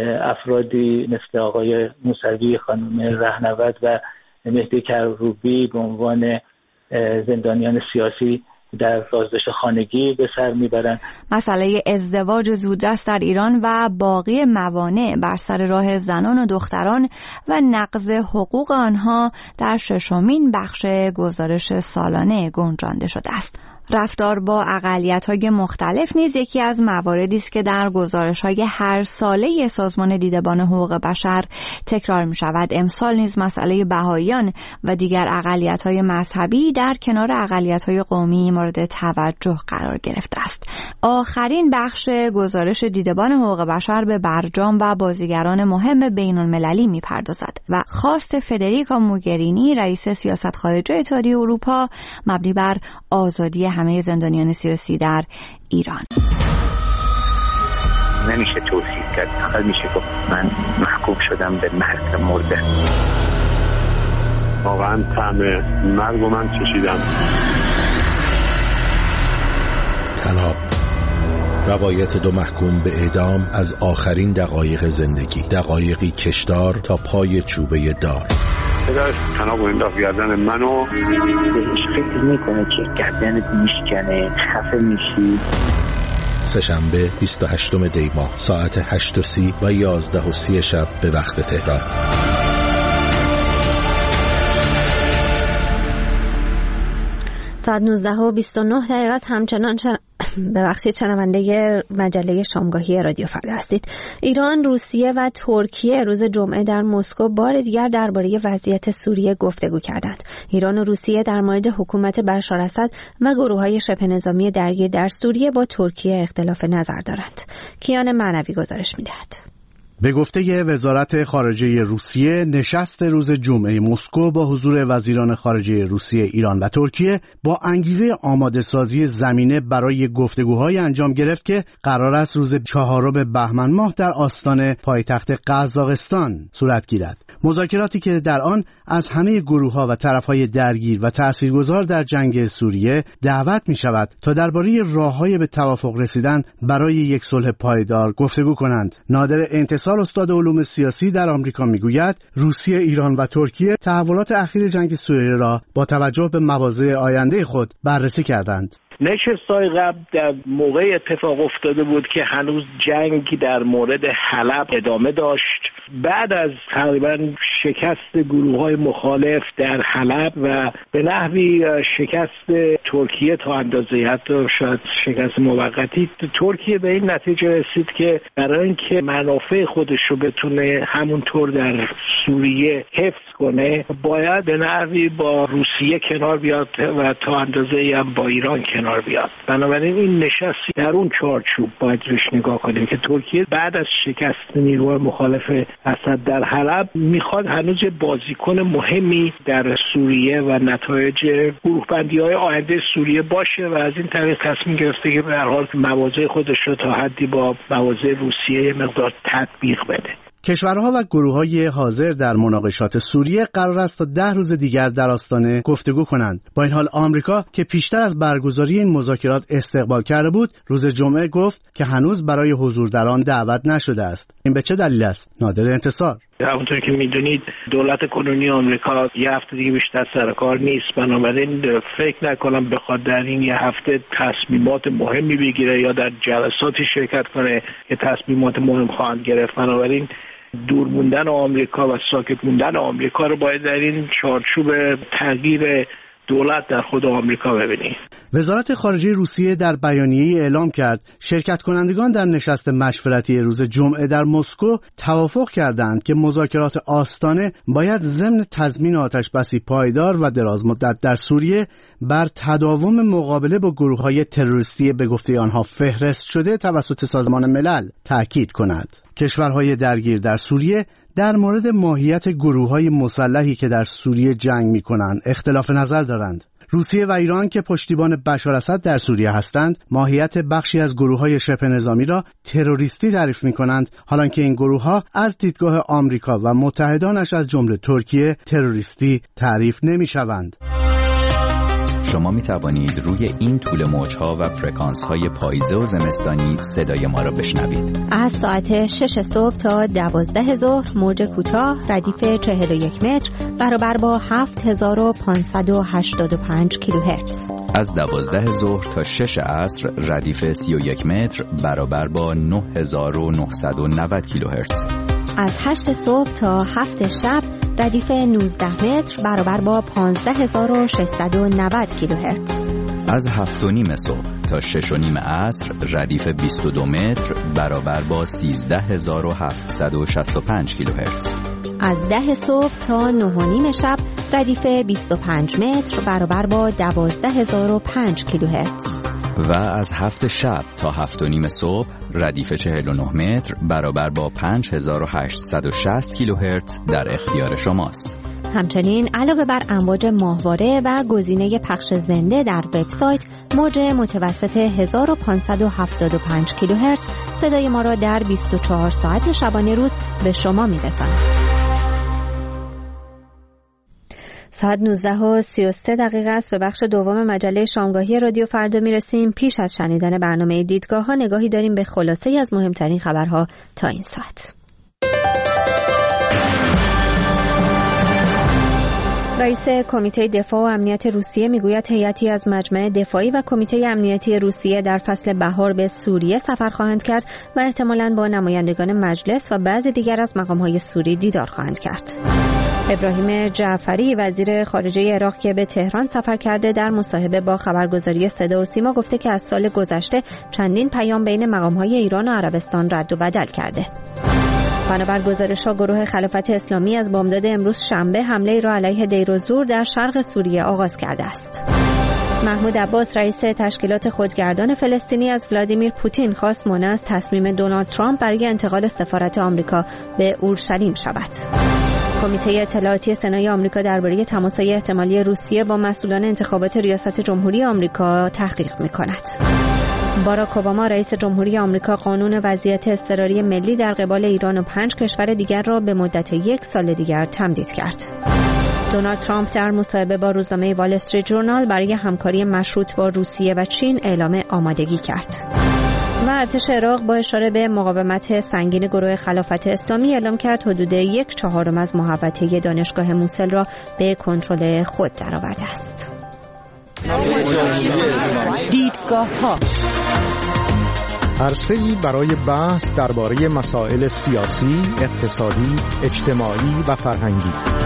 افرادی مثل آقای موسوی، خانم رهنورد و مهدی کروبی به عنوان زندانیان سیاسی در بازداشت خانگی به سر میبرن. مسئله ازدواج زودرس در ایران و باقی موانع بر سر راه زنان و دختران و نقض حقوق آنها در ششمین بخش گزارش سالانه گنجانده شده است. رفتار با اقلیت‌های مختلف نیز یکی از مواردی است که در گزارش‌های هر ساله سازمان دیدبان حقوق بشر تکرار می‌شود. امسال نیز مسئله بهائیان و دیگر اقلیت‌های مذهبی در کنار اقلیت‌های قومی مورد توجه قرار گرفته است. آخرین بخش گزارش دیدبان حقوق بشر به برجام و بازیگران مهم بین‌المللی می‌پردازد و خواست فدریکا موگرینی، رئیس سیاست خارجه اتحادیه اروپا، مبنی بر آزادی همه زندانیان سیاسی در ایران. نمیشه توصیف کرد، فقط میشه گفت من محکوم شدم به مرگ مرده. واقعا طعم مرگ و من چشیدم. تناب، روایت دو محکوم به اعدام از آخرین دقایق زندگی، دقایقی کشدار تا پای چوبه دار. پدرش تناب انداخت گردن منو. بهش فکر میکنه که گردنت میشکنه، خفه میشی. سه‌شنبه بیست و هشتم دی ماه ساعت هشت و سی و یازده و سی شب به وقت تهران. ساعت نوزده و بیست و نه دقیقه است. همچنان چن... ببخشید شنونده مجله شامگاهی رادیو فردا هستید. ایران، روسیه و ترکیه روز جمعه در مسکو بار دیگر درباره وضعیت سوریه گفتگو کردند. ایران و روسیه در مورد حکومت بشار اسد و گروه‌های شبه نظامی درگیر در سوریه با ترکیه اختلاف نظر دارند. کیان معنوی گزارش می‌دهد. به گفته وزارت خارجه روسیه، نشست روز جمعه مسکو با حضور وزیران خارجه روسیه، ایران و ترکیه با انگیزه آماده سازی زمینه برای گفتگوهای انجام گرفت که قرار است روز چهارم بهمن ماه در آستان پایتخت قزاقستان صورت گیرد. مذاکراتی که در آن از همه گروه‌ها و طرف‌های درگیر و تاثیرگذار در جنگ سوریه دعوت می‌شود تا درباره راه‌های به توافق رسیدن برای یک صلح پایدار گفتگو کنند. نادر انتصار، استاد علوم سیاسی در آمریکا، میگوید روسیه، ایران و ترکیه تحولات اخیر جنگ سوریه را با توجه به مواضع آینده خود بررسی کردند. نشست‌های قبل در موقع اتفاق افتاده بود که هنوز جنگی در مورد حلب ادامه داشت. بعد از تقریبا شکست گروه‌های مخالف در حلب و به نحوی شکست ترکیه تا اندازه‌ای، حتی شاید شکست موقتی، ترکیه به این نتیجه رسید که برای اینکه منافع خودش رو بتونه همونطور در سوریه حفظ کنه، باید به نحوی با روسیه کنار بیاد و تا اندازه‌ای هم با ایران کنار بیاد. بنابراین این نشستی در اون چارچوب باید روش نگاه کنیم که ترکیه بعد از شکست نیروهای مخالف اسد در حلب میخواد هنوز بازیکن مهمی در سوریه و نتایج گروه‌بندی‌های آینده سوریه باشه و از این طریق تصمیم گرفته که به هر حال مواضع خودش رو تا حدی با مواضع روسیه مقدار تطبیق بده. کشورها و گروه‌های حاضر در مناقشات سوریه قرار است تا ده روز دیگر در آستانه گفتگو کنند. با این حال آمریکا که پیشتر از برگزاری این مذاکرات استقبال کرده بود، روز جمعه گفت که هنوز برای حضور در آن دعوت نشده است. این به چه دلیل است؟ نادر انتصار: همونطور که میدونید دولت کنونی آمریکا یه هفته دیگه بیشتر سر کار نیست، بنابراین فکر نکنم بخواد در این یه هفته تصمیمات مهمی بگیره یا در جلساتی شرکت کنه که تصمیمات مهم خواهند گرفت. بنابراین دور موندن آمریکا و ساکت موندن آمریکا رو باید در این چارچوب تغییر دولت در خود آمریکا ببینید. وزارت خارجه روسیه در بیانیه‌ای اعلام کرد شرکت کنندگان در نشست مشورتی روز جمعه در مسکو توافق کردند که مذاکرات آستانه باید ضمن تضمین آتش‌بسی پایدار و درازمدت در سوریه بر تداوم مقابله با گروه‌های تروریستی به گفته آنها فهرست شده توسط سازمان ملل تأکید کند. کشورهای درگیر در سوریه در مورد ماهیت گروه‌های مسلحی که در سوریه جنگ می‌کنند اختلاف نظر دارند. روسیه و ایران که پشتیبان بشار اسد در سوریه هستند، ماهیت بخشی از گروه‌های شبه نظامی را تروریستی تعریف می‌کنند، حالانکه این گروه‌ها از دیدگاه آمریکا و متحدانش از جمله ترکیه تروریستی تعریف نمی‌شوند. شما می توانید روی این طول موج‌ها و فرکانس‌های پاییزه و زمستانی صدای ما را بشنوید. از ساعت شش صبح تا دوازده ظهر موج کوتاه ردیف چهل و یک متر برابر با هفت هزار و پانصد و هشتاد و پنج کیلوهرتز. از دوازده ظهر تا شش عصر ردیف سی و یک متر برابر با نه هزار و نهصد و نود کیلوهرتز. از هشت صبح تا هفت شب ردیف نوزده متر برابر با پانزده هزار و ششصد و نود کیلوهرتز. از هفت و نیم صبح تا شش و نیم عصر ردیف بیست و دو متر برابر با سیزده هزار و هفتصد و شصت و پنج کیلوهرتز. از ده صبح تا نه و نیم شب ردیف بیست و پنج متر برابر با دوازده هزار و پنج کیلوهرتز. و از هفت شب تا هفت و نیم صبح ردیف چهل و نه متر برابر با پنج هزار و هشتصد و شصت کیلوهرتز در اختیار شماست. همچنین علاوه بر امواج ماهواره و گزینه پخش زنده در وبسایت، موج متوسط هزار و پانصد و هفتاد و پنج کیلوهرتز صدای ما را در بیست و چهار ساعت شبانه روز به شما می‌رساند. ساعت نوزده و سی و سه دقیقه است. به بخش دوم مجله شامگاهی رادیو فردا میرسیم. پیش از شنیدن برنامه دیدگاه ها نگاهی داریم به خلاصه ای از مهمترین خبرها تا این ساعت. رئیس کمیته دفاع و امنیت روسیه میگوید هیئتی از مجمع دفاعی و کمیته امنیتی روسیه در فصل بهار به سوریه سفر خواهند کرد و احتمالاً با نمایندگان مجلس و بعضی دیگر از مقام‌های سوری دیدار خواهند کرد. ابراهیم جعفری وزیر خارجه عراق که به تهران سفر کرده در مصاحبه با خبرگزاری صدا و سیما گفته که از سال گذشته چندین پیام بین مقام‌های ایران و عربستان رد و بدل کرده. بنابر گزارش‌ها گروه خلافت اسلامی از بامداد امروز شنبه حمله را علیه دیر و زور در شرق سوریه آغاز کرده است. محمود عباس رئیس تشکیلات خودگردان فلسطینی از ولادیمیر پوتین خواست مانع از تصمیم دونالد ترامپ برای انتقال سفارت آمریکا به اورشلیم شود. کمیته اطلاعاتی سنای آمریکا درباره تماس‌های احتمالی روسیه با مسئولان انتخابات ریاست جمهوری آمریکا تحقیق می‌کند. باراک اوباما رئیس جمهوری آمریکا قانون وضعیت اضطراری ملی در قبال ایران و پنج کشور دیگر را به مدت یک سال دیگر تمدید کرد. دونالد ترامپ در مصاحبه با روزنامه وال استریت جورنال برای همکاری مشروط با روسیه و چین اعلام آمادگی کرد. و ارتش عراق با اشاره به مقاومت سنگین گروه خلافت اسلامی اعلام کرد حدود یک چهارم از محوطه دانشگاه موسل را به کنترل خود درآورده است. دیدگاه‌ها عرصه‌ای برای بحث درباره مسائل سیاسی، اقتصادی، اجتماعی و فرهنگی.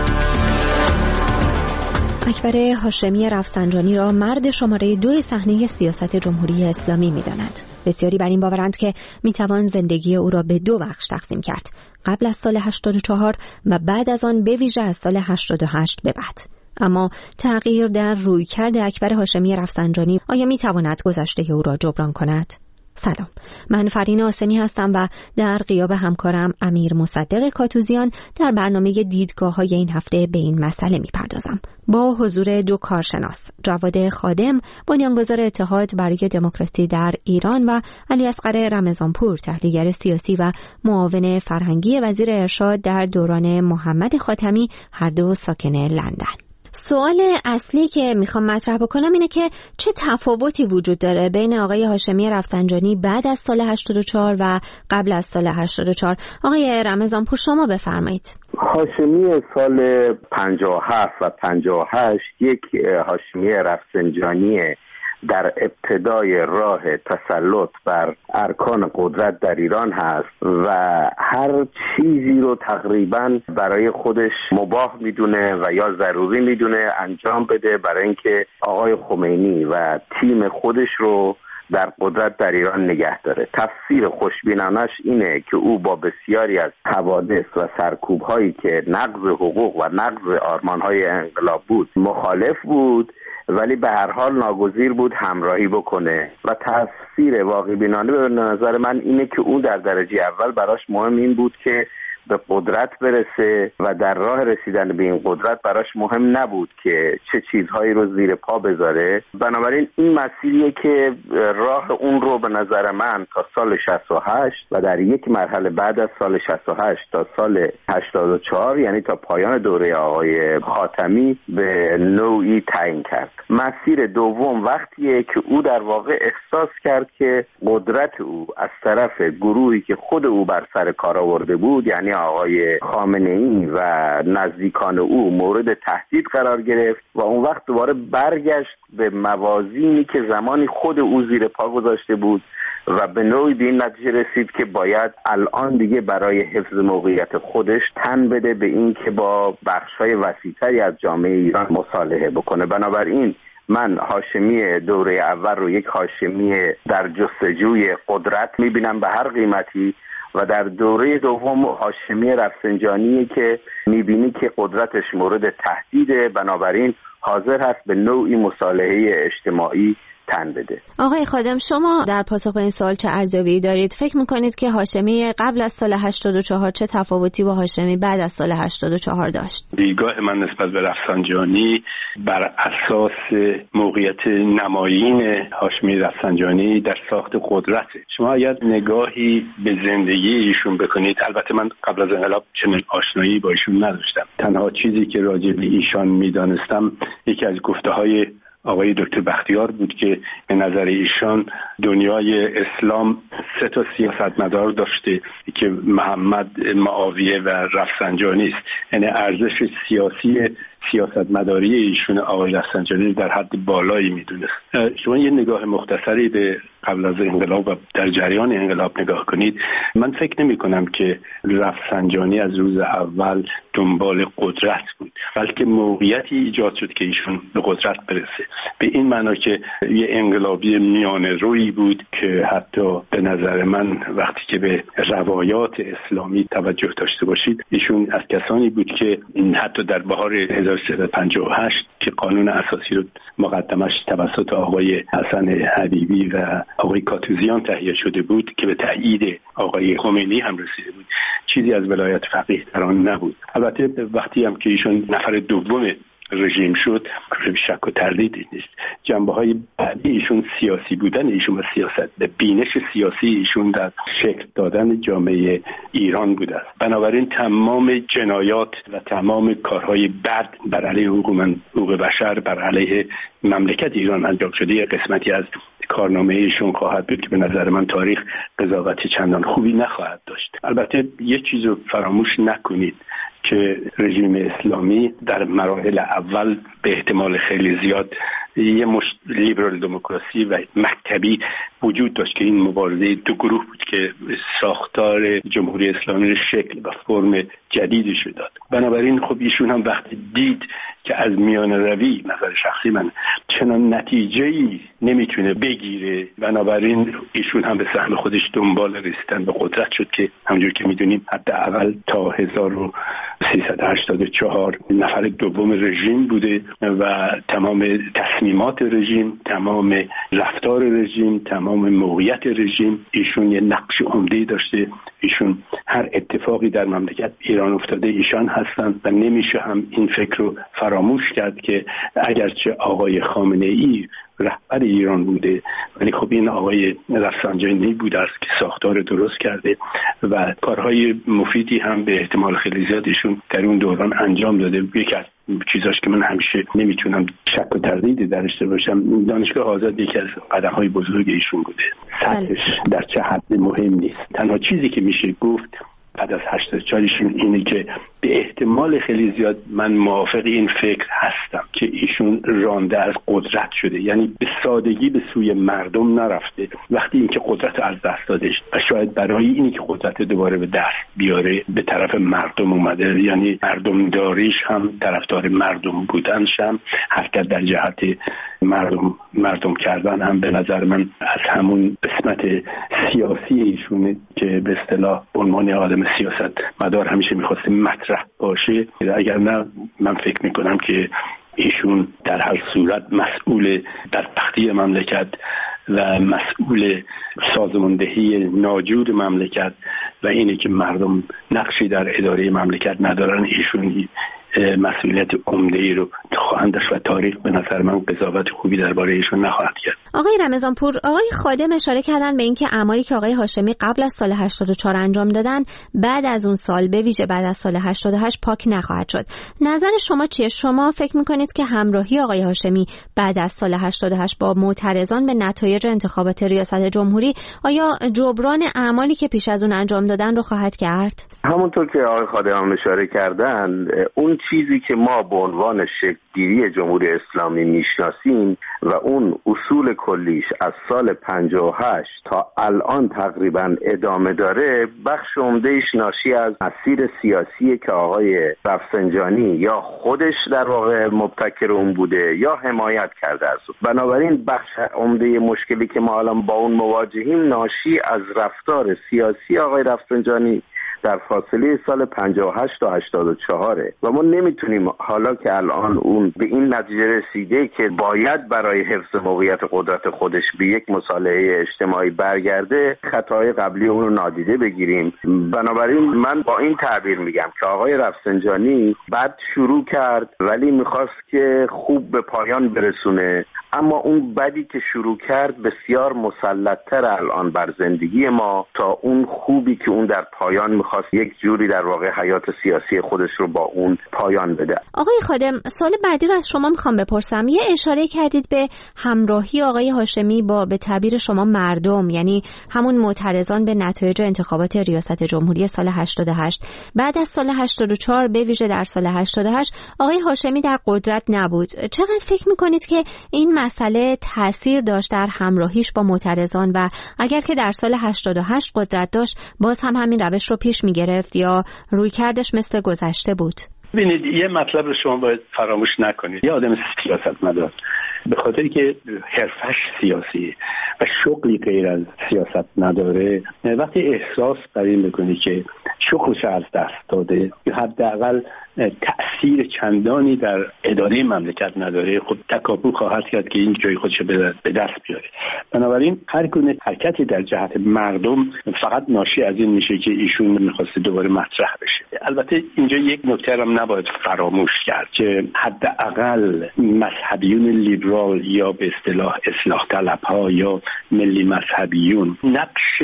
اکبر هاشمی رفسنجانی را مرد شماره دو صحنه سیاست جمهوری اسلامی می‌دانند. بسیاری بر این باورند که می‌توان زندگی او را به دو بخش تقسیم کرد، قبل از سال هشتاد و چهار و بعد از آن به ویژه از سال هشتاد و هشت به بعد. اما تغییر در رویکرد اکبر هاشمی رفسنجانی آیا می‌تواند گذشته او را جبران کند؟ سلام، من فرین آسمی هستم و در غیاب همکارم امیر مصدق کاتوزیان در برنامه دیدگاه‌های این هفته به این مسئله می‌پردازم. با حضور دو کارشناس، جواد خادم، بنیانگذار اتحاد برای دموکراسی در ایران و علی اصغر رمضانپور، تحلیلگر سیاسی و معاون فرهنگی وزیر ارشاد در دوران محمد خاتمی، هر دو ساکن لندن. سوال اصلی که میخوام مطرح بکنم اینه که چه تفاوتی وجود داره بین آقای هاشمی رفسنجانی بعد از سال هشتاد و چهار و قبل از سال هشتاد و چهار. آقای رمضانپور شما بفرمایید. هاشمی سال پنجاه و هفت و پنجاه و هشت یک هاشمی رفسنجانی در ابتدای راه تسلط بر ارکان قدرت در ایران هست و هر چیزی رو تقریبا برای خودش مباح میدونه و یا ضروری میدونه انجام بده برای اینکه آقای خمینی و تیم خودش رو در قدرت در ایران نگه داره. تفسیر خوشبینانش اینه که او با بسیاری از حوادث و سرکوب‌هایی که نقض حقوق و نقض آرمان‌های انقلاب بود مخالف بود، ولی به هر حال ناگزیر بود همراهی بکنه و تفسیر واقع بینانه به نظر من اینه که اون در درجه اول براش مهم این بود که به قدرت برسه و در راه رسیدن به این قدرت براش مهم نبود که چه چیزهایی رو زیر پا بذاره. بنابراین این مسیریه که راه اون رو به نظر من تا سال شصت و هشت و در یک مرحله بعد از سال شصت و هشت تا سال هشتاد و چهار، یعنی تا پایان دوره آقای خاتمی، به نوعی تعیین کرد. مسیر دوم وقتیه که او در واقع احساس کرد که قدرت او از طرف گروهی که خود او بر سر کار آورده بود، یعنی آقای خامنه‌ای و نزدیکان او، مورد تهدید قرار گرفت و اون وقت دوباره برگشت به موازینی که زمانی خود او زیر پا گذاشته بود و به نوعی به این نتیجه رسید که باید الان دیگه برای حفظ موقعیت خودش تن بده به این که با بخش‌های وسیع‌تری از جامعه ایران مصالحه بکنه. بنابراین من هاشمی دوره اول رو یک هاشمی در جستجوی قدرت می‌بینم به هر قیمتی و در دوره دوم هاشمی رفسنجانی که می‌بینی که قدرتش مورد تهدیده، بنابراین حاضر هست به نوعی مصالحه اجتماعی تن بده. آقای خادم، شما در پاسخ به این سوال چه ارزیابی دارید؟ فکر میکنید که هاشمی قبل از سال هشتاد و چهار چه تفاوتی با هاشمی بعد از سال هشتاد و چهار داشت؟ دیدگاه من نسبت به رفسنجانی بر اساس موقعیت نمایین هاشمی رفسنجانی در ساخت قدرت. شما اگر نگاهی به زندگی ایشون بکنید، البته من قبل از انقلاب چنین آشنایی با ایشون نداشتم، تنها چیزی که راجع به ایشان میدانستم یکی از گفته‌های آقای دکتر بختیار بود که به نظر ایشان دنیای اسلام سه تا سیاستمدار داشته که محمد، معاویه و رفسنجانی است. یعنی ارزش سیاسی سیاستمداری ایشون آقای رفسنجانی در حد بالایی میدونست. شما یه نگاه مختصری به قبل از انقلاب و در جریان انقلاب نگاه کنید، من فکر نمی کنم که رفسنجانی از روز اول دنبال قدرت بود، بلکه موقعیتی ایجاد شد که ایشون به قدرت برسه. به این معنا که یه انقلابی میانه روی بود که حتی به نظر من وقتی که به روایات اسلامی توجه داشته باشید، ایشون از کسانی بود که حتی در بهار هزار و سیصد و پنجاه و هشت که قانون اساسی رو مقدمش توسط آقای حسن حبیبی و آقای کاتوزیان تهیه شده بود که به تایید آقای خمینی هم رسیده بود، چیزی از ولایت فقیه در آن نبود. البته وقتی هم که ایشون نفر دوم رژیم شد، شک و تردیدی نیست. جنبه‌های بعدی ایشون سیاسی بودن ایشون و سیاست، به بینش سیاسی ایشون در شکل دادن جامعه ایران بوده است. بنابراین تمام جنایات و تمام کارهای بد بر علیه حقوق من حقوق بشر بر علیه مملکت ایران انجام شده یه قسمتی از کارنامه ایشون خواهد بود که به نظر من تاریخ قضاوت چندان خوبی نخواهد داشت. البته یه چیزو فراموش نکنید که رژیم اسلامی در مراحل اول به احتمال خیلی زیاد یه مش... لیبرال دموکراسی و مکتبی وجود داشت که این مبارزه دو گروه بود که ساختار جمهوری اسلامی رو شکل و فرم جدیدی شد داد. بنابراین خب ایشون هم وقتی دید که از میان روی، نظر شخصی من، چنان نتیجه‌ای نمیتونه بگیره، بنابراین ایشون هم به سهم خودش دنبال رسیدن به قدرت شد که همونجور که میدونیم حداقل تا هزار و سیصد و هشتاد و چهار نفر دوم رژیم بوده و تمام تصمیمات رژیم، تمام رفتار رژیم، تمام موقعیت رژیم ایشون یه نقش عمده‌ای داشته. ایشون هر اتفاقی در مملکت ایران افتاده ایشان هستند و نمیشه هم این فکر رو فراموش کرد که اگرچه آقای خامنه‌ای رهبر ایران بوده، ولی خب این آقای رفسنجانی بوده است که ساختار درست کرده و کارهای مفیدی هم به احتمال خیلی زیادشون در اون دوران انجام داده. یکی از چیزاش که من همیشه نمیتونم شک و تردیدی درش داشته باشم، دانشگاه آزاد یکی از قدم‌های بزرگ ایشون بوده. سطحش در چه حد مهم نیست. تنها چیزی که میشه گفت بعد از هشتاد و چهار اینه که به احتمال خیلی زیاد من موافق این فکر هستم که ایشون رانده از قدرت شده، یعنی به سادگی به سوی مردم نرفته. وقتی اینکه قدرت از دست داده و شاید برای اینی که قدرت دوباره به دست بیاره به طرف مردم اومده، یعنی مردم داریش هم طرفدار مردم بودنش هم حرکت در جهت مردم مردم کردن هم به نظر من از همون قسمت سیاسی ایشونه که به اصطلاح عنوان آدم سیاست مدار همیشه میخواسته مطرح باشه. اگر نه من فکر میکنم که ایشون در هر صورت مسئول در تختی مملکت و مسئول سازماندهی ناجور مملکت و اینه که مردم نقشی در اداره مملکت ندارن، ایشون مسئولیت عمده‌ای رو خواهند داشت و تاریخ به نظر من قضاوت خوبی درباره ایشون نخواهد کرد. آقای رمضانپور، آقای خادم اشاره کردن به اینکه اعمالی که آقای هاشمی قبل از سال هشتاد و چهار انجام دادن بعد از اون سال، به ویژه بعد از سال هشتاد و هشت، پاک نخواهد شد. نظر شما چیه؟ شما فکر می‌کنید که همراهی آقای هاشمی بعد از سال هشتاد و هشت با معترضان به نتایج انتخابات ریاست جمهوری آیا جبران اعمالی که پیش از اون انجام دادن رو خواهد کرد؟ همونطور که آقای خادم اشاره کردن، اون چیزی که ما به عنوان شکل‌گیری جمهوری اسلامی میشناسیم و اون اصول کلیش از سال پنجاه و هشت تا الان تقریبا ادامه داره، بخش عمده‌اش ناشی از مسیر سیاسی که آقای رفسنجانی یا خودش در واقع مبتکر اون بوده یا حمایت کرده از اون. بنابراین بخش عمده مشکلی که ما الان با اون مواجهیم ناشی از رفتار سیاسی آقای رفسنجانی در فاصله سال پنجاه و هشت تا هشتاد و چهار و ما نمیتونیم حالا که الان اون به این نتیجه رسیده که باید برای حفظ موقعیت قدرت خودش به یک مصالحه اجتماعی برگرده خطای قبلی اون رو نادیده بگیریم. بنابراین من با این تعبیر میگم که آقای رفسنجانی بعد شروع کرد ولی میخواست که خوب به پایان برسونه، اما اون بدی که شروع کرد بسیار مسلط‌تر الان بر زندگی ما تا اون خوبی که اون در پایان میخواد میخواست یک جوری در واقع حیات سیاسی خودش رو با اون پایان بده. آقای خادم، سوال بعدی رو از شما میخوام بپرسم. یه اشاره کردید به همراهی آقای هاشمی با به تعبیر شما مردم، یعنی همون معترضان به نتایج انتخابات ریاست جمهوری سال هشتاد و هشت. بعد از سال هشتاد و چهار به ویژه در سال هشتاد و هشت آقای هاشمی در قدرت نبود. چقدر فکر میکنید که این مسئله تاثیر داشت در همراهیش با معترضان و اگر که در سال هشتاد و هشت قدرت داشت باز هم همین روش رو پیش میگرفت یا رویکردش مثل گذشته بود؟ ببینید، یه مطلب رو شما باید فراموش نکنید. یه آدم سیاستمدار به خاطری که حرفش سیاسی و شغلی غیر از سیاست نداره، وقتی احساس بر این بکنی که شغلش از دست داده یا حداقل تأثیر چندانی در اداره مملکت نداره، خب تکاپو خواهد کرد که این جای خودش به دست بیاره. بنابراین هر گونه حرکتی در جهت مردم فقط ناشی از این میشه که ایشون میخواسته دوباره مطرح بشه. البته اینجا یک نکته هم نباید فراموش کرد که حداقل مذهبیون لیبرال یا به اصطلاح اصلاح طلبها یا ملی مذهبیون نقش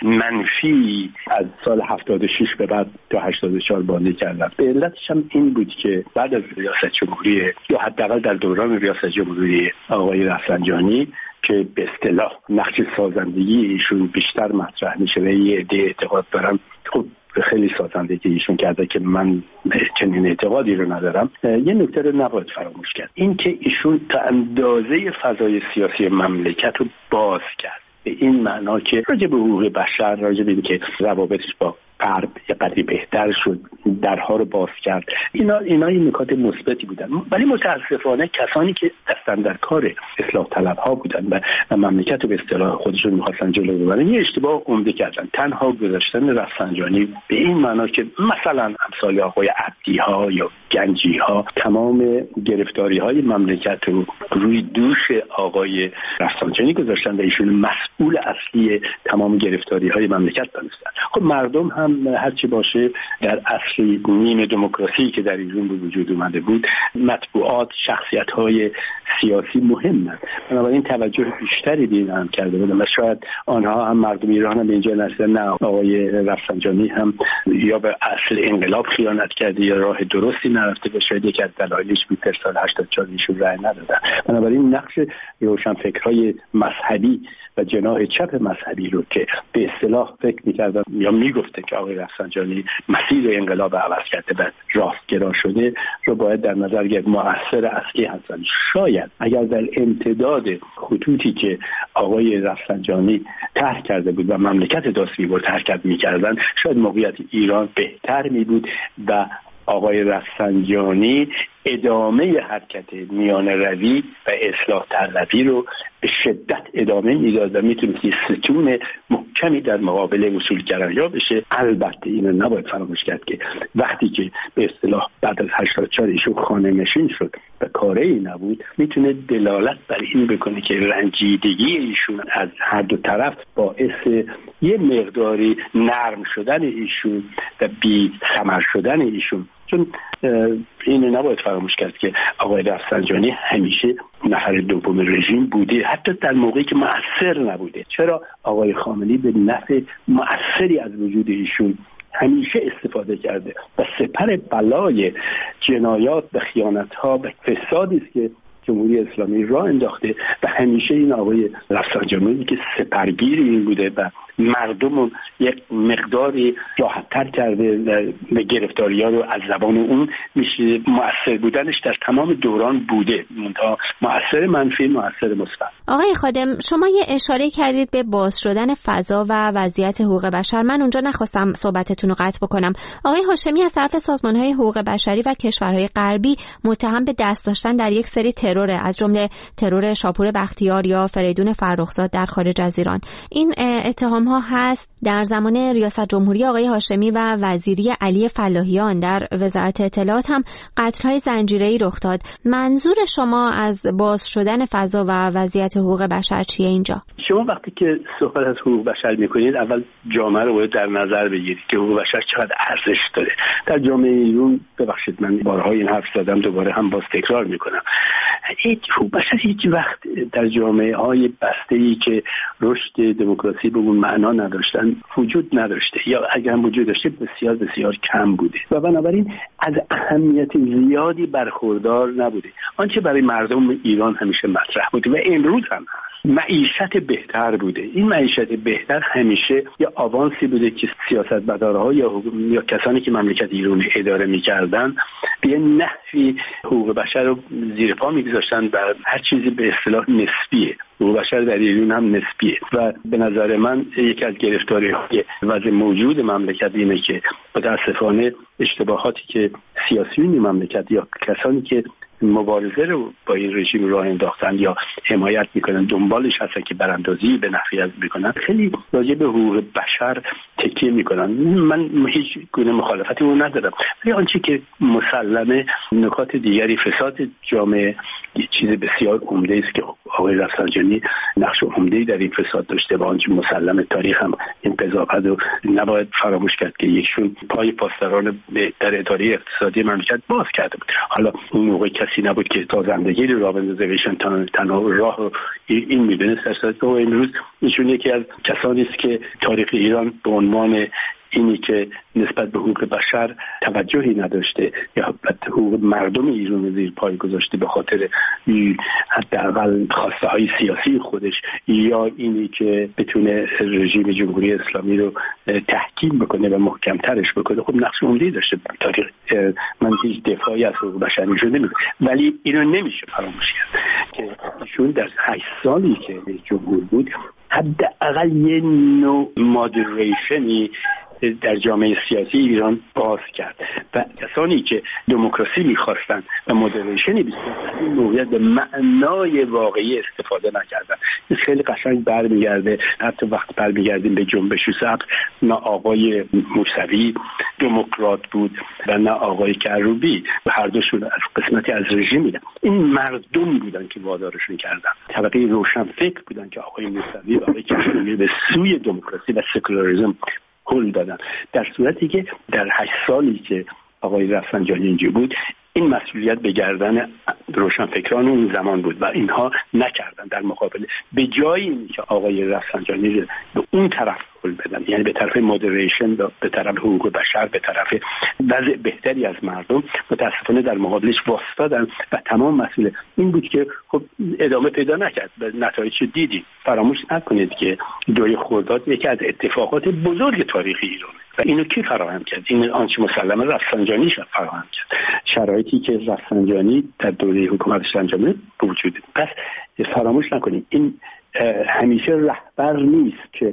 منفی از سال هفتاد و شش به بعد تا هشتاد و چهار بازی کردن. به علتش هم این بود که بعد از ریاست جمهوری یا حداقل در دوران ریاست جمهوری آقای رفسنجانی که به اصطلاح نقش سازندگی ایشون بیشتر مطرح میشه و یه عده اعتقاد دارن خب خیلی سازندگی ایشون کرده که من چنین اعتقادی رو ندارم. یه نکته رو نباید فراموش کرد، این که ایشون تا اندازه فضای سیاسی مملکت رو باز کرد، به این معنا که راجع به حقوق بشر، راجع به این که روابطش با غرب یه قدری بهتر شد، درها رو باز کرد. اینا اینا این نکات مثبتی بودن. ولی متاسفانه کسانی که دستن در کار اصلاح طلب ها بودن و مملکت رو به اصطلاح خودشون می‌خواستن جلو ببرن، یه اشتباه عمده کردن. تنها گذاشتن رفسنجانی به این معنا که مثلا امثال آقای عبدی ها یا گنجی ها تمام گرفتاری های مملکت رو روی دوش آقای رفسنجانی گذاشتن و ایشون مسئول اصلی تمام گرفتاری های مملکت دانستن. خب مردم هم هرچی باشه در اصل نیمه دموکراسی که در ایران به وجود اومده بود، مطبوعات، شخصیت‌های سیاسی مهمند. بنابراین توجه بیشتری به این هم کرده بودن و شاید آنها هم مردم ایران هم به اینجا نرسیدن نه آقای رفسنجانی هم یا به اصل انقلاب خیانت کرده یا راه درستی نرفته و شاید یکی از دلایلش بود که سال هشتاد و چهار ایشون رأی ندادن. بنابراین نقش روشنفکرهای مذهبی و جناح چپ مذهبی رو که به اصطلاح فکر می‌کردن یا میگفته که آقای رفسنجانی مسیر انقلاب عوض کرده و راستگرا شده رو باید در نظر گرفت. مؤثر اصلی هستن. شاید اگر در امتداد خطوطی که آقای رفسنجانی طرح کرده بود و مملکت داستانی رو حرکت می‌کردن، شاید موقعیت ایران بهتر می بود و آقای رفسنجانی ادامه حرکت میان روی و اصلاح طلبی رو به شدت ادامه میداد و میتونست ستون محکمی در مقابل اصولگرایان بشه. البته اینو نباید فراموش کرد که وقتی که به اصطلاح بعد از هشتاد و چهار ایشون خانه نشین شد و کاری نبود، میتونه دلالت بر این بکنه که رنجیدگی ایشون از هر دو طرف باعث یه مقداری نرم شدن ایشون و بی ثمر شدن ایشون. چون اینو نباید فراموش کرد که آقای رفسنجانی همیشه نفر دوم رژیم بوده، حتی در موقعی که مؤثر نبوده. چرا؟ آقای خامنه‌ای به نفع مؤثری از وجود ایشون همیشه استفاده کرده و سپر بلای جنایات و خیانت‌ها و فسادی است که جمهوری اسلامی راه انداخته و همیشه این آقای رفسنجانی که سپرگیر این بوده و مردم یک مقداری راحت‌تر کرده و گرفتاری‌ها رو از زبان اون میشه مؤثر بودنش در تمام دوران بوده، منتها مؤثر منفی، مؤثر مثبت. آقای خادم، شما یه اشاره کردید به باز شدن فضا و وضعیت حقوق بشر. من اونجا نخواستم صحبتتون رو قطع بکنم. آقای هاشمی از طرف سازمان‌های حقوق بشری و کشورهای غربی متهم به دست داشتن در یک سری ترور، از جمله ترور شاپور بختیار یا فریدون فرخزاد در خارج از ایران. این اتهام ها هست در زمان ریاست جمهوری آقای هاشمی و وزیری علی فلاحیان در وزارت اطلاعات هم قتل‌های زنجیره‌ای رخ داد. منظور شما از باز شدن فضا و وضعیت حقوق بشر چیه اینجا؟ شما وقتی که صحبت از حقوق بشر می‌کنید اول جامعه رو باید در نظر بگیرید که حقوق بشر چقدر ارزش داره. در جامعه ایران، ببخشید من بارها این حرف زدم، دوباره هم باز تکرار می‌کنم، هیچ حقوق بشر هیچ وقت در جامعه‌های بسته‌ای که رشد دموکراسی به اون معنا نداشتن ایران وجود نداشته یا اگر هم وجود داشته بسیار بسیار کم بوده و بنابراین از اهمیت زیادی برخوردار نبوده. آنچه برای مردم ایران همیشه مطرح بوده و امروز هم معیشت بهتر بوده. این معیشت بهتر همیشه یا آوانسی بوده که سیاستمدارها یا یا کسانی که مملکت ایران اداره می‌کردن به نحوی حقوق بشر رو زیر پا می‌گذاشتن و هر چیزی به اصطلاح نسبیه. حقوق بشر در ایران هم نسبیه و به نظر من یکی از گرفتاری‌های وضع موجود مملکت اینه که متأسفانه اشتباهاتی که سیاسیون مملکت یا کسانی که مبارزه رو با این رژیم راه انداختن یا حمایت میکنن دنبالش هستن که براندازی به نفعی از میکنن خیلی راجع به حقوق بشر تکیه میکنن. من هیچ گونه مخالفتی رو ندارم ولی آنچه که مسلمه نکات دیگری فساد جامعه چیز بسیار عمده است که آقای رفسنجانی نقش عمده‌ای در این فساد داشته و آنچه مسلمه تاریخ هم این قضاوت رو نباید فراموش کرد که یکشون پای پاسداران در اداره اقتصادی مملکت باز کرده بود. حالا اون موقع کسی نبود که تازندگی رو راه بندازه بهشون تنها راه این می‌دونست است و امروز ایشون یکی از کسانی است که تاریخ ایران به عنوان اینی که نسبت به حقوق بشر توجهی نداشته یا به حقوق مردم ایران زیر پای گذاشته به خاطر حداقل خواسته های سیاسی خودش یا اینی که بتونه رژیم جمهوری اسلامی رو تحکیم بکنه و محکمترش بکنه. خب نقش عمده‌ای داشته تاریخ. من هیچ دفاعی از حقوق بشر میشون نمیگم ولی اینو نمیشه فراموش کرد که ایشون در هشت سالی که جمهور بود حداقل یه نوع مادریشنی در جامعه سیاسی ایران باز کرد و کسانی که دموکراسی می‌خواستند و مدریشنی بیشتر این موضوع به معنای واقعی استفاده نکردن. این خیلی قشنگ برمیگرده حتی وقت برمیگردیم به جنبش سبز نه آقای موسوی دموکرات بود و نه آقای کروبی و هر دوشون از قسمتی از رژیم بودن. این مردم بودن که وادارشون کردن. طبقه روشنفکر بودن که آقای موسوی و آقای کروبی به سوی دموکراسی و سکولاریسم هل دادن. در صورتی که در هشت سالی که آقای رفسنجانی اینجا بود این مسئولیت به گردن روشنفکران اون زمان بود و اینها نکردن. در مقابل به جای اینکه آقای رفسنجانی رو به اون طرف هل بدن یعنی به طرف مودریشن به طرف حقوق بشر به طرف وضع بهتری از مردم متاسفانه در مقابلش واسطادن و تمام مسئله این بود که خب ادامه پیدا نکرد. نتایج دیدیم. فراموش نکنید که دوره خرداد یکی از اتفاقات بزرگ تاریخ ایران و اینو کی فراهم کرد؟ این آنچه مسلمه رفسنجانی شد فراهم کرد. شرایطی که رفسنجانی در دوره حکومتش انجام داد وجود. پس فراموش نکنید این همیشه رهبر نیست که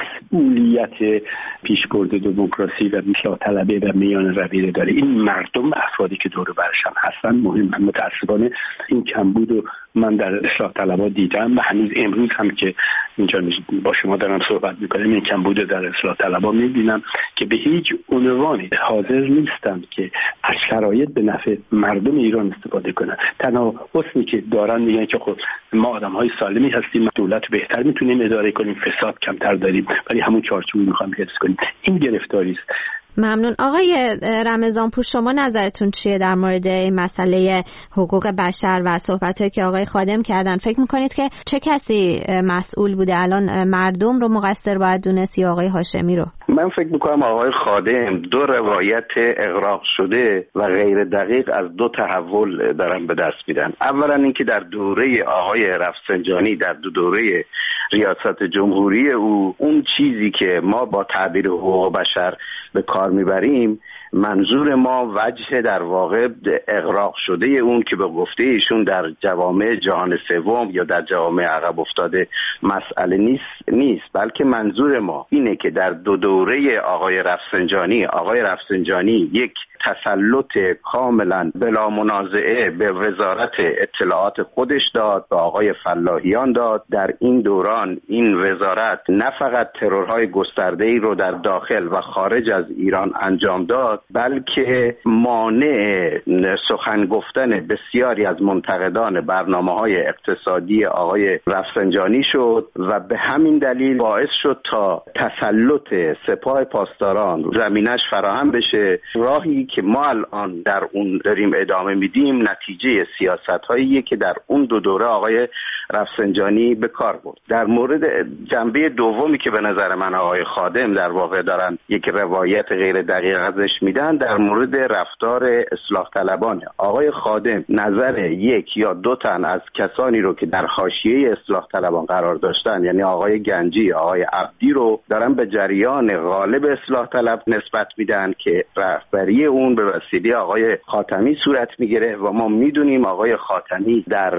مسئولیت پیشبرد دموکراسی و اصلاح طلبی و میان رویه داره. این مردم افرادی که دور و برش هم هستن مهم. متاسفانه این کمبود رو من در اصلاح طلبها دیدم و هنوز امروز هم که اینجا با شما دارم صحبت میکنم این کمبود در اصلاح طلبها میبینم که به هیچ عنوانی حاضر نیستند که از شرایط به نفع مردم ایران استفاده کنن. تنها حسنی که دارن میگن که خب ما آدم‌های سالمی هستیم دولت بهتر میتونیم اداره کنیم فساد کمتر داریم ولی همون چارچوب میخوام حفظ کنیم. این گرفتاری است. ممنون. آقای رمضانپور شما نظرتون چیه در مورد مسئله حقوق بشر و صحبت‌هایی که آقای خادم کردن؟ فکر میکنید که چه کسی مسئول بوده؟ الان مردم رو مقصر باید دونست یا آقای هاشمی رو؟ من فکر میکنم آقای خادم دو روایت اغراق شده و غیر دقیق از دو تحول دارن به دست میدن. اولا اینکه در دوره آقای رفسنجانی در دو دوره ریاست جمهوری او اون چیزی که ما با تعبیر حقوق بشر به کار میبریم منظور ما وجه در واقع اغراق شده اون که به گفته ایشون در جوامع جهان سوم یا در جوامع عقب افتاده مسئله نیست نیست بلکه منظور ما اینه که در دو دوره آقای رفسنجانی آقای رفسنجانی یک تسلط کاملا بلا منازعه به وزارت اطلاعات خودش داد به آقای فلاحیان داد. در این دوران این وزارت نه فقط ترورهای گسترده‌ای رو در داخل و خارج از ایران انجام داد بلکه مانع سخن گفتن بسیاری از منتقدان برنامه‌های اقتصادی آقای رفسنجانی شد و به همین دلیل باعث شد تا تسلط سپاه پاسداران زمینش فراهم بشه. راهی که ما الان در اون داریم ادامه میدیم نتیجه سیاست‌هایی که در اون دو دوره آقای رفسنجانی به کار برد. در مورد جنبه دومی که به نظر من آقای خادم در واقع دارن یک روایت غیر دقیق ازش میدن در مورد رفتار اصلاح طلبان. آقای خادم نظر یک یا دو تن از کسانی رو که در حاشیه اصلاح طلبان قرار داشتن، یعنی آقای گنجی، آقای عبدی، رو دارن به جریان غالب اصلاح طلب نسبت میدن که رهبری اون به وسیله آقای خاتمی صورت میگیره و ما میدونیم آقای خاتمی در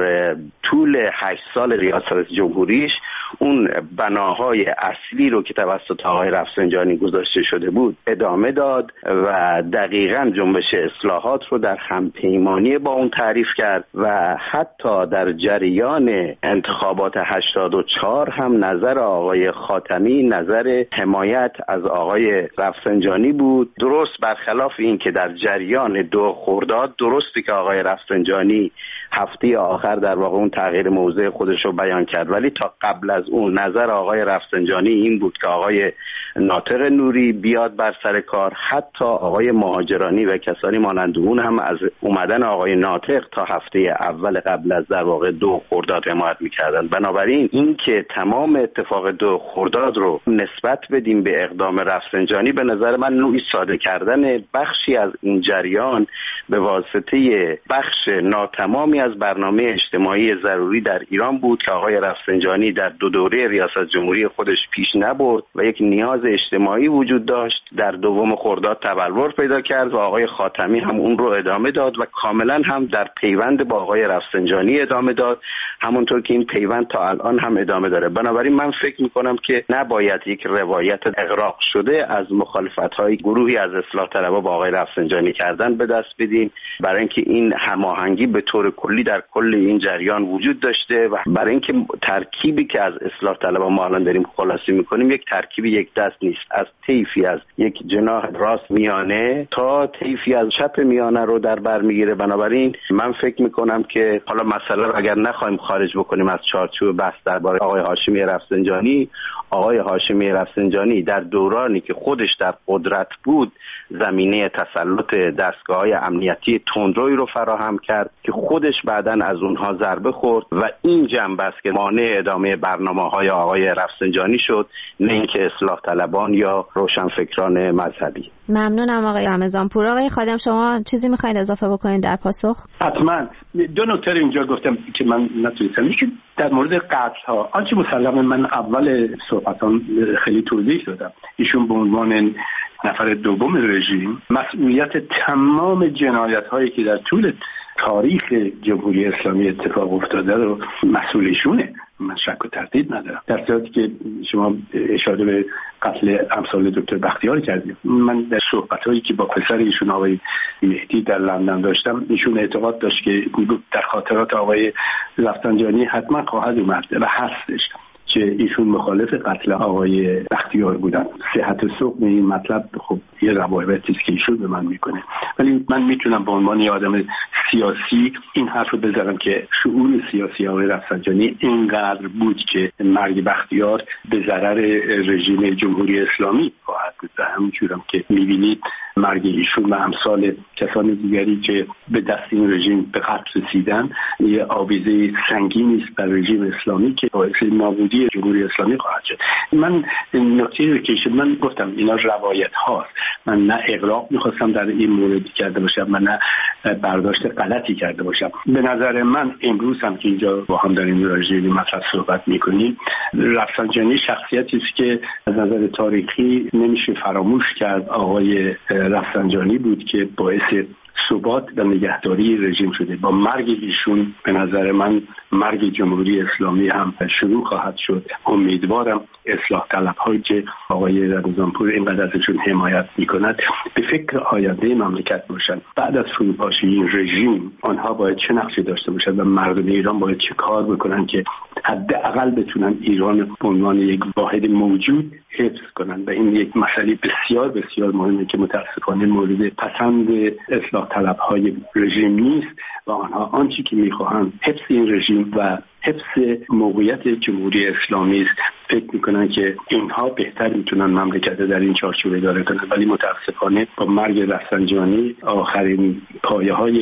طول هشت سال ریاست جمهوریش اون بناهای اصلی رو که توسط آقای رفسنجانی گذاشته شده بود ادامه داد و دقیقاً جنبش اصلاحات رو در همپیمانی با اون تعریف کرد و حتی در جریان انتخابات هشتاد و چهار هم نظر آقای خاتمی نظر حمایت از آقای رفسنجانی بود. درست برخلاف این که در جریان دو خرداد درستی که آقای رفسنجانی هفته آخر در واقع اون تغییر موضع خودش رو بیان کرد، ولی تا قبل از اون نظر آقای رفسنجانی این بود که آقای ناطق نوری بیاد بر سر کار. حتی آقای مهاجرانی و کسانی مانند اون هم از اومدن آقای ناطق تا هفته اول قبل از در واقع دو خرداد حمایت می‌کردن. بنابراین این که تمام اتفاق دو خرداد رو نسبت بدیم به اقدام رفسنجانی به نظر من نوعی ساده کردن بخشی از این جریان به واسطه بخش ناتمامی از برنامه اجتماعی ضروری در ایران بود که آقای رفسنجانی در دو دوره ریاست جمهوری خودش پیش نبرد و یک نیاز اجتماعی وجود داشت. در دوم خرداد تبلور پیدا کرد و آقای خاتمی هم اون رو ادامه داد و کاملا هم در پیوند با آقای رفسنجانی ادامه داد، همونطور که این پیوند تا الان هم ادامه داره. بنابراین من فکر میکنم که نباید یک روایت اغراق شده از مخالفت‌های گروهی از اصلاح طلبها با آقای رفسنجانی کردن به دست بدیم، برای اینکه این هماهنگی به طور کلی در کل این جریان وجود داشته و برای اینکه ترکیبی که از اصلاح طلبها ما الان داریم خلاصی میکنیم یک ترکیب یک دست نیست، از طیفی از یک جناح راست میانه تا طیفی از چپ میانه رو در بر میگیره. بنابراین من فکر میکنم که حالا مسئله رو اگر نخوایم خارج بکنیم از چارچوب بحث درباره آقای هاشمی رفسنجانی، آقای هاشمی رفسنجانی در دورانی که خودش در قدرت بود زمینه تسلط دستگاه‌های امنیتی تندروی رو فراهم کرد که خودش بعداً از اونها ضربه خورد و این جنبه است که مانع ادامه برنامه‌های آقای رفسنجانی شد، نه اینکه اصلاح طلبان یا روشنفکران مذهبی. ممنونم آقای رمضانپور. آقای خادم شما چیزی می‌خواید اضافه بکنید در پاسخ؟ حتما. دو نکته اینجا گفتم که من نتونستم. یکی در مورد قتل‌ها، آنچه مسلماً من اول صحبتام خیلی توضیح دادم، ایشون به عنوان نفر دوم رژیم مسئولیت تمام جنایت‌هایی که در طول تاریخ جمهوری اسلامی اتفاق افتاده رو مسئولشونه. من شک و تردید ندارم. در صورتی که شما اشاره به قتل امثال دکتر بختیار کردید، من در صحبت‌هایی که با پسر ایشون آقای مهدی در لندن داشتم، ایشون اعتقاد داشت که در خاطرات آقای رفسنجانی حتما خواهد اومد و هستش که ایشون مخالف قتل آقای بختیار بودن. صحت ثقل این مطلب خب یه روایتی است که ایشون به من میکنه، ولی من میتونم به عنوان یه آدم سیاسی این حرف رو بزنم که شعور سیاسی آقای رفسنجانی اینقدر بود که مرگ بختیار به ضرر رژیم جمهوری اسلامی خواهد بود و همونجورم که میبینید مرگ ایشون و امثال کسان دیگری که به دست این رژیم به قتل رسیدن یه آویزه سنگینی است بر رژیم اسلامی که باعث نابودی جمهوری اسلامی خواهد شد. من نکته که من گفتم اینا روایت هاست، من نه اغراق میخواستم در این مورد کرده باشم، من نه برداشت غلطی کرده باشم. به نظر من امروز هم که اینجا با هم در این راجع به مطلب صحبت میکنیم، رفسنجانی شخصیتی است که از نظر تاریخی نمیشه فراموش کرد. آقای رفسنجانی بود که باعث ثبات و نگهداری رژیم شده. با مرگ ایشون به نظر من مرگ جمهوری اسلامی هم شروع خواهد شد. امیدوارم اصلاح طلب‌هایی که آقای رمضانپور اینقدر ازشون حمایت می‌کند به فکر آینده مملکت باشند. بعد از فروپاشی این رژیم آنها باید چه نقشی داشته باشند و مردم ایران باید چه کار بکنن که حداقل بتونن ایران به عنوان یک واحد موجود حفظ کنن. و این یک مسئله بسیار بسیار مهمه که متاسفانه مورد پسند اصلاح طلب‌های رژیم نیست و آنها آنچه که می‌خواهند حفظ این رژیم و حفظ موقعیت جمهوری اسلامی است. فکر میکنن که اینها بهتر میتونن مملکت در این چارچوب اداره کنن، ولی متاسفانه با مرگ رفسنجانی آخرین پایه‌های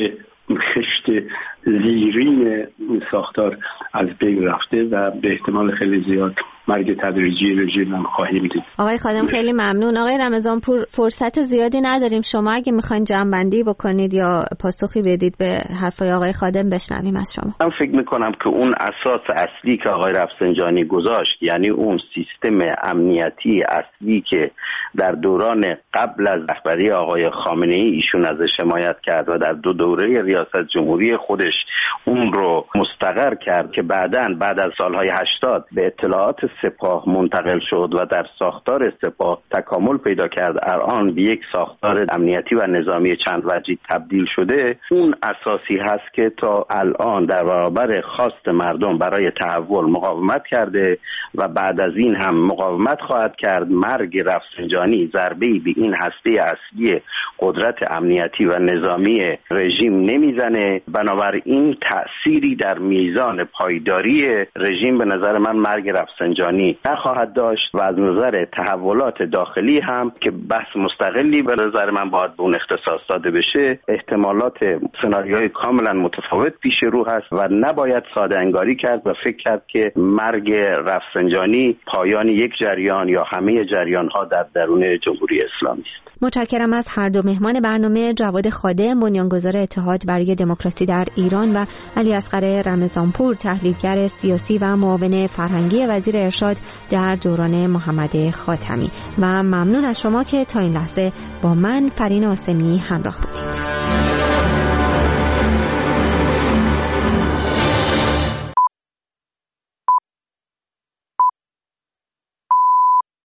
خشت زیرین ساختار از بین رفته و به احتمال خیلی زیاد مرگ تدریجی رژیم هم خواهیم دید. آقای خادم خیلی ممنون. آقای رمضان پور، فرصت زیادی نداریم، شما اگه میخواین جمع‌بندی بکنید یا پاسخی بدید به حرفای آقای خادم بشنویم از شما. من فکر میکنم که اون اساس اصلی که آقای رفسنجانی گذاشت، یعنی اون سیستم امنیتی اصلی که در دوران قبل از رهبری آقای خامنه‌ای ایشون ازش حمایت کرد و در دو دوره ریاست جمهوری خودش اون رو مستقر کرد که بعداً بعد از سالهای هشتاد به اطلاعات سپاه منتقل شد و در ساختار سپاه تکامل پیدا کرد، الان به یک ساختار امنیتی و نظامی چند وجهی تبدیل شده. اون اساسی هست که تا الان در برابر خواست مردم برای تحول مقاومت کرده و بعد از این هم مقاومت خواهد کرد. مرگ رفسنجانی ضربه‌ای به این هسته اصلی قدرت امنیتی و نظامی رژیم نمیزنه، بنابراین تأثیری در میزان پایداری رژیم به نظر من مرگ رفسنجانی نخواهد داشت و از نظر تحولات داخلی هم که بحث مستقلی به نظر من باید به اون اختصاص داده بشه، احتمالات سناریوهای کاملا متفاوت پیش رو هست و نباید ساده انگاری کرد و فکر کرد که مرگ رفسنجانی پایان یک جریان یا همه جریان ها در درون جمهوری اسلامی است. متشکرم از هر دو مهمان برنامه، جواد خادم بنیانگذار اتحاد برای دموکراسی در ایران و علی اصغر رمضانپور تحلیلگر سیاسی و معاون فرهنگی وزیر ارشاد در دوران محمد خاتمی. و ممنون از شما که تا این لحظه با من فرین آسمی همراه بودید.